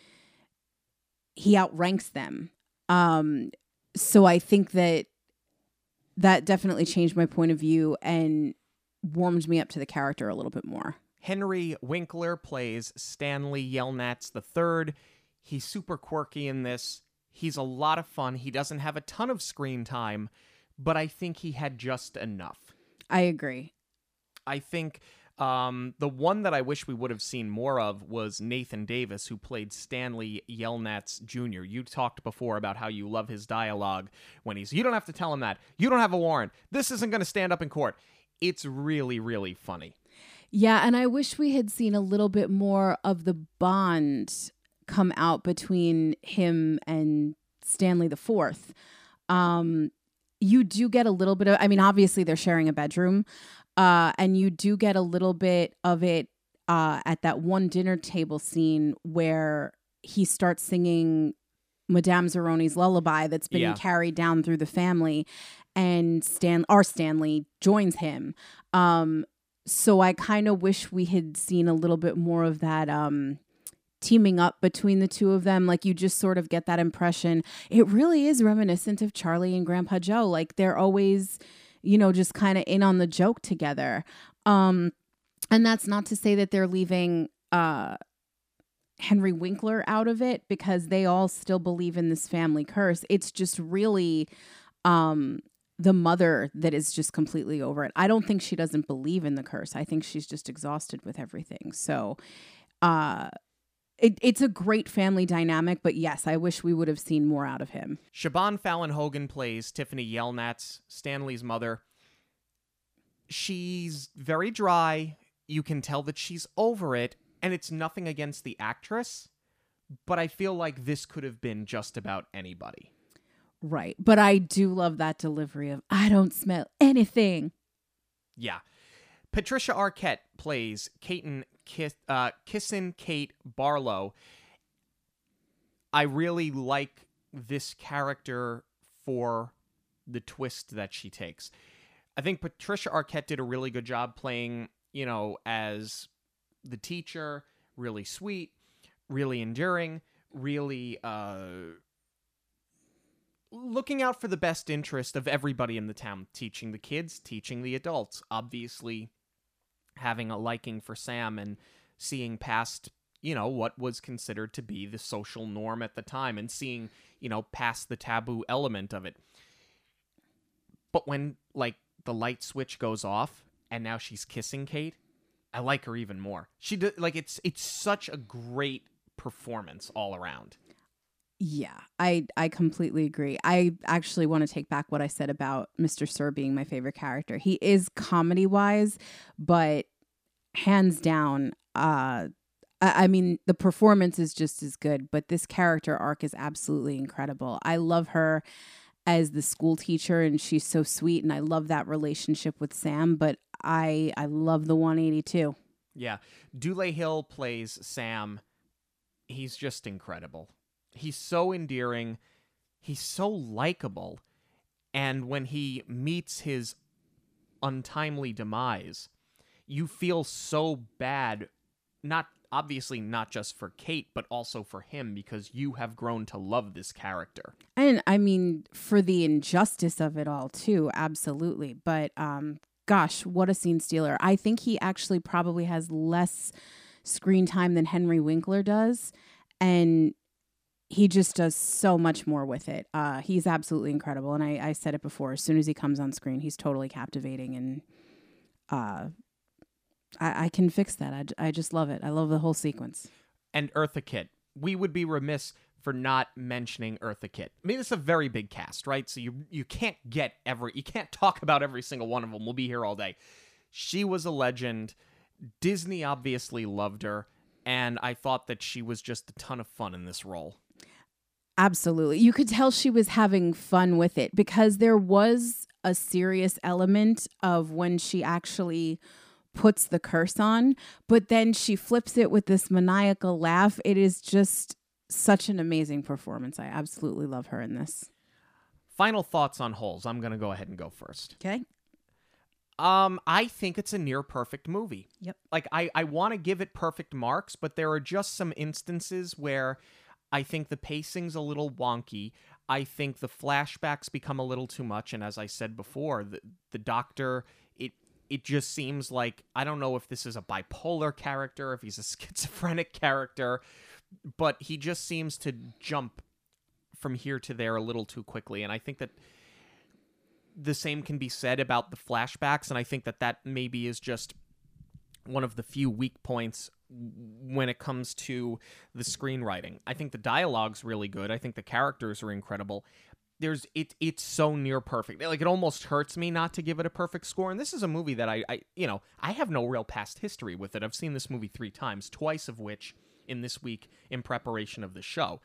he outranks them. Um, so I think that that definitely changed my point of view and warmed me up to the character a little bit more. Henry Winkler plays Stanley Yelnats the third. He's super quirky in this. He's a lot of fun. He doesn't have a ton of screen time, but I think he had just enough. I agree. I think um, the one that I wish we would have seen more of was Nathan Davis, who played Stanley Yelnats Junior You talked before about how you love his dialogue when he's, you don't have to tell him that. You don't have a warrant. This isn't going to stand up in court. It's really, really funny. Yeah, and I wish we had seen a little bit more of the bond come out between him and Stanley the Fourth. Um, you do get a little bit of, I mean, obviously they're sharing a bedroom, uh, and you do get a little bit of it uh, at that one dinner table scene where he starts singing Madame Zeroni's lullaby that's been Yeah. carried down through the family, and Stan, our Stanley joins him. Um, so I kind of wish we had seen a little bit more of that um, teaming up between the two of them. Like, you just sort of get that impression. It really is reminiscent of Charlie and Grandpa Joe. Like, they're always, you know, just kind of in on the joke together. Um, and that's not to say that they're leaving uh, Henry Winkler out of it, because they all still believe in this family curse. It's just really um, the mother that is just completely over it. I don't think she doesn't believe in the curse. I think she's just exhausted with everything. So uh, it, it's a great family dynamic, but yes, I wish we would have seen more out of him. Siobhan Fallon Hogan plays Tiffany Yelnats, Stanley's mother. She's very dry. You can tell that she's over it, and it's nothing against the actress, but I feel like this could have been just about anybody. Right. But I do love that delivery of, I don't smell anything. Yeah. Patricia Arquette plays Katen Kiss, uh, Kissin Kate Barlow. I really like this character for the twist that she takes. I think Patricia Arquette did a really good job playing, you know, as the teacher, really sweet, really enduring, really uh, looking out for the best interest of everybody in the town, teaching the kids, teaching the adults, obviously having a liking for Sam and seeing past you know, what was considered to be the social norm at the time and seeing, you know, past the taboo element of it. But when, like, the light switch goes off and now she's kissing Kate, I like her even more. She did, like, it's it's such a great performance all around. Yeah, I I completely agree. I actually want to take back what I said about Mister Sir being my favorite character. He is comedy-wise, but hands down, uh, I, I mean, the performance is just as good, but this character arc is absolutely incredible. I love her as the school teacher, and she's so sweet, and I love that relationship with Sam, but I I love the one eighty too. Yeah. Dule Hill plays Sam. He's just incredible. He's so endearing. He's so likable. And when he meets his untimely demise, you feel so bad, not obviously not just for Kate, but also for him, because you have grown to love this character. And I mean, for the injustice of it all too, absolutely. But um, gosh, what a scene stealer. I think he actually probably has less screen time than Henry Winkler does. And he just does so much more with it. Uh, he's absolutely incredible. And I, I said it before, as soon as he comes on screen, he's totally captivating. And uh, I, I can fix that. I, I just love it. I love the whole sequence. And Eartha Kitt. We would be remiss for not mentioning Eartha Kitt. I mean, it's a very big cast, right? So you you can't get every, you can't talk about every single one of them. We'll be here all day. She was a legend. Disney obviously loved her. And I thought that she was just a ton of fun in this role. Absolutely. You could tell she was having fun with it because there was a serious element of when she actually puts the curse on, but then she flips it with this maniacal laugh. It is just such an amazing performance. I absolutely love her in this. Final thoughts on Holes. I'm going to go ahead and go first. Okay. Um, I think it's a near perfect movie. Yep. Like, I, I want to give it perfect marks, but there are just some instances where I think the pacing's a little wonky. I think the flashbacks become a little too much, and as I said before, the the doctor, it it just seems like, I don't know if this is a bipolar character, if he's a schizophrenic character, but he just seems to jump from here to there a little too quickly, and I think that the same can be said about the flashbacks, and I think that that maybe is just one of the few weak points when it comes to the screenwriting. I think the dialogue's really good. I think the characters are incredible. There's it it's so near perfect. Like, it almost hurts me not to give it a perfect score. And this is a movie that I, I you know, I have no real past history with it. I've seen this movie three times, twice of which in this week in preparation of the show.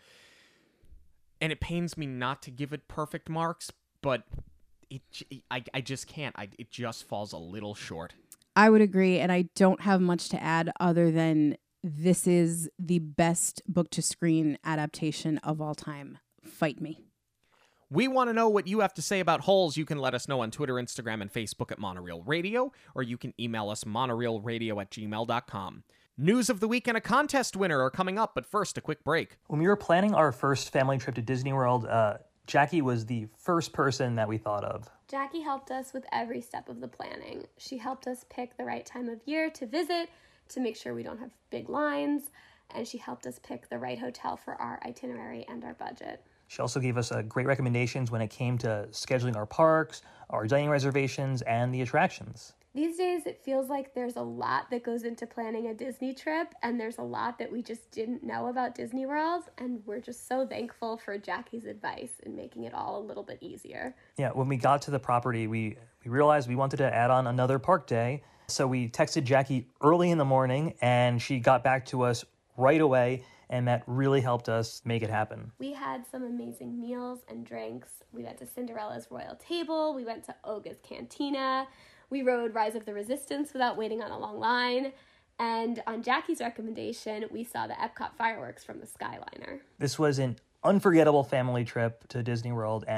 And it pains me not to give it perfect marks, but it I, I just can't. I, it just falls a little short. I would agree, and I don't have much to add other than this is the best book-to-screen adaptation of all time. Fight me. We want to know what you have to say about Holes. You can let us know on Twitter, Instagram, and Facebook at Monorail Radio, or you can email us monorailradio at gmail dot com. News of the week and a contest winner are coming up, but first, a quick break. When we were planning our first family trip to Disney World, uh, Jackie was the first person that we thought of. Jackie helped us with every step of the planning. She helped us pick the right time of year to visit, to make sure we don't have big lines, and she helped us pick the right hotel for our itinerary and our budget. She also gave us uh, great recommendations when it came to scheduling our parks, our dining reservations, and the attractions. These days, it feels like there's a lot that goes into planning a Disney trip, and there's a lot that we just didn't know about Disney World, and we're just so thankful for Jackie's advice in making it all a little bit easier. Yeah, when we got to the property, we, we realized we wanted to add on another park day, so we texted Jackie early in the morning, and she got back to us right away, and that really helped us make it happen. We had some amazing meals and drinks. We went to Cinderella's Royal Table, we went to Oga's Cantina, we rode Rise of the Resistance without waiting on a long line. And on Jackie's recommendation, we saw the Epcot fireworks from the Skyliner. This was an unforgettable family trip to Disney World, and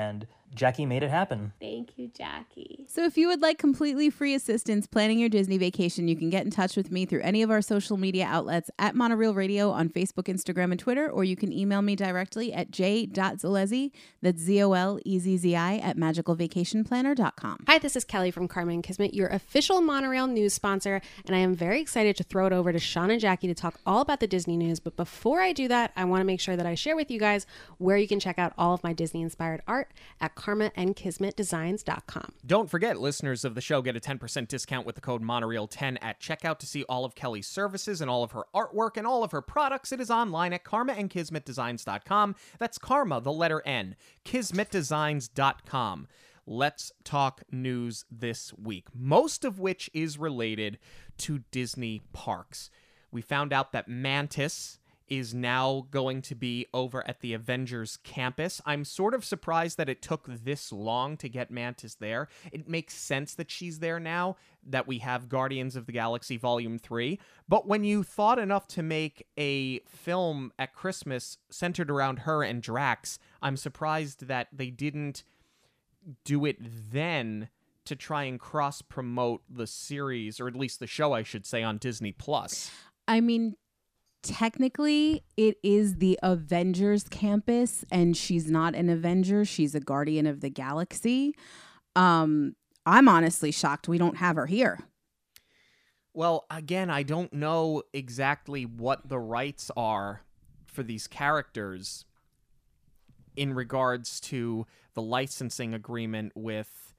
Jackie made it happen. Thank you, Jackie. So if you would like completely free assistance planning your Disney vacation, you can get in touch with me through any of our social media outlets at Monorail Radio on Facebook, Instagram, and Twitter, or you can email me directly at j dot zolezzi, that's Z O L E Z Z I, at magical vacation planner dot com. Hi, this is Kelly from Karma and Kismet, your official Monorail news sponsor, and I am very excited to throw it over to Sean and Jackie to talk all about the Disney news. But before I do that, I want to make sure that I share with you guys where you can check out all of my Disney-inspired art at karma and kismet designs dot com. Don't forget, listeners of the show get a ten percent discount with the code Monorail ten at checkout to see all of Kelly's services and all of her artwork and all of her products. It is online at karma and kismet designs dot com. That's Karma, the letter N, kismet designs dot com. Let's talk news this week, most of which is related to Disney parks. We found out that Mantis is now going to be over at the Avengers campus. I'm sort of surprised that it took this long to get Mantis there. It makes sense that she's there now, that we have Guardians of the Galaxy Volume three. But when you thought enough to make a film at Christmas centered around her and Drax, I'm surprised that they didn't do it then to try and cross-promote the series, or at least the show, I should say, on Disney Plus. I mean, technically, it is the Avengers campus, and she's not an Avenger. She's a Guardian of the Galaxy. Um, I'm honestly shocked we don't have her here. Well, again, I don't know exactly what the rights are for these characters in regards to the licensing agreement with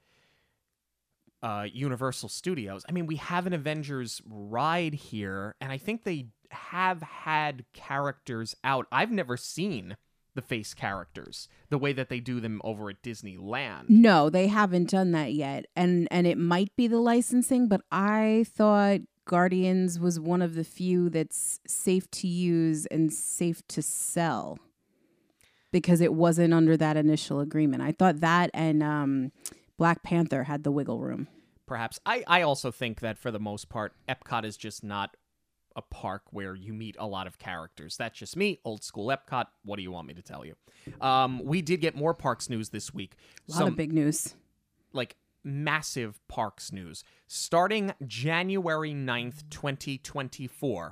uh, Universal Studios. I mean, we have an Avengers ride here, and I think they have had characters out. I've never seen the face characters the way that they do them over at Disneyland. No, they haven't done that yet. And and it might be the licensing, but I thought Guardians was one of the few that's safe to use and safe to sell because it wasn't under that initial agreement. I thought that and um, Black Panther had the wiggle room. Perhaps. I, I also think that for the most part, Epcot is just not a park where you meet a lot of characters. That's just me, old school Epcot. What do you want me to tell you? Um, we did get more parks news this week. A lot Some, of big news. Like massive parks news. Starting January ninth, twenty twenty-four,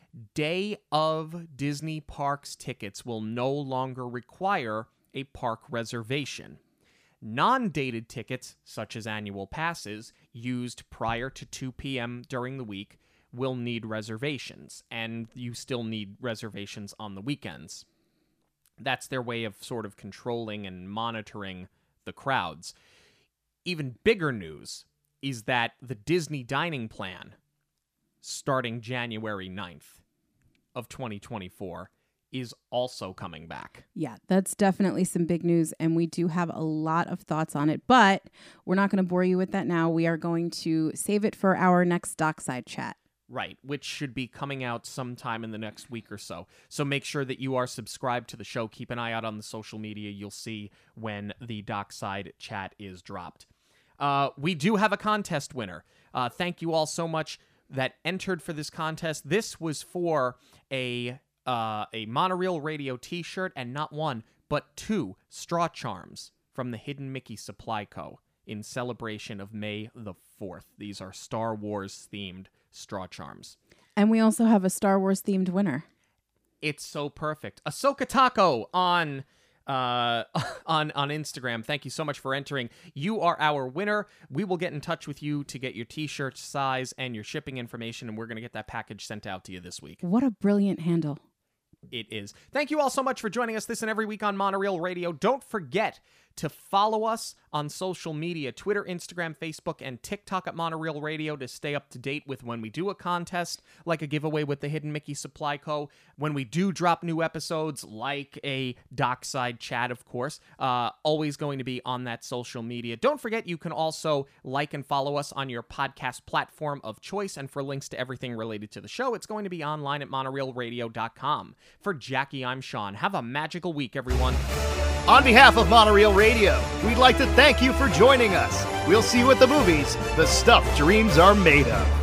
Day of Disney Parks tickets will no longer require a park reservation. Non-dated tickets, such as annual passes, used prior to two p.m. during the week, will need reservations, and you still need reservations on the weekends. That's their way of sort of controlling and monitoring the crowds. Even bigger news is that the Disney Dining Plan, starting January ninth of twenty twenty-four, is also coming back. Yeah, that's definitely some big news, and we do have a lot of thoughts on it, but we're not going to bore you with that now. We are going to save it for our next Dockside chat. Right, which should be coming out sometime in the next week or so. So make sure that you are subscribed to the show. Keep an eye out on the social media. You'll see when the Dockside chat is dropped. Uh, we do have a contest winner. Uh, thank you all so much that entered for this contest. This was for a uh, a Monorail Radio t-shirt, and not one, but two straw charms from the Hidden Mickey Supply Co. in celebration of May the fourth. These are Star Wars-themed straw charms. And we also have a Star Wars-themed winner. It's so perfect. Ahsoka Taco on uh, on on Instagram. Thank you so much for entering. You are our winner. We will get in touch with you to get your t-shirt size and your shipping information, and we're going to get that package sent out to you this week. What a brilliant handle. It is. Thank you all so much for joining us this and every week on Monorail Radio. Don't forget to follow us on social media, Twitter, Instagram, Facebook, and TikTok at Monorail Radio to stay up to date with when we do a contest, like a giveaway with the Hidden Mickey Supply Co., when we do drop new episodes, like a Dockside chat, of course, uh, always going to be on that social media. Don't forget, you can also like and follow us on your podcast platform of choice, and for links to everything related to the show, it's going to be online at monorail radio dot com. For Jackie, I'm Sean. Have a magical week, everyone. On behalf of Monorail Radio, we'd like to thank you for joining us. We'll see you at the movies, the stuff dreams are made of.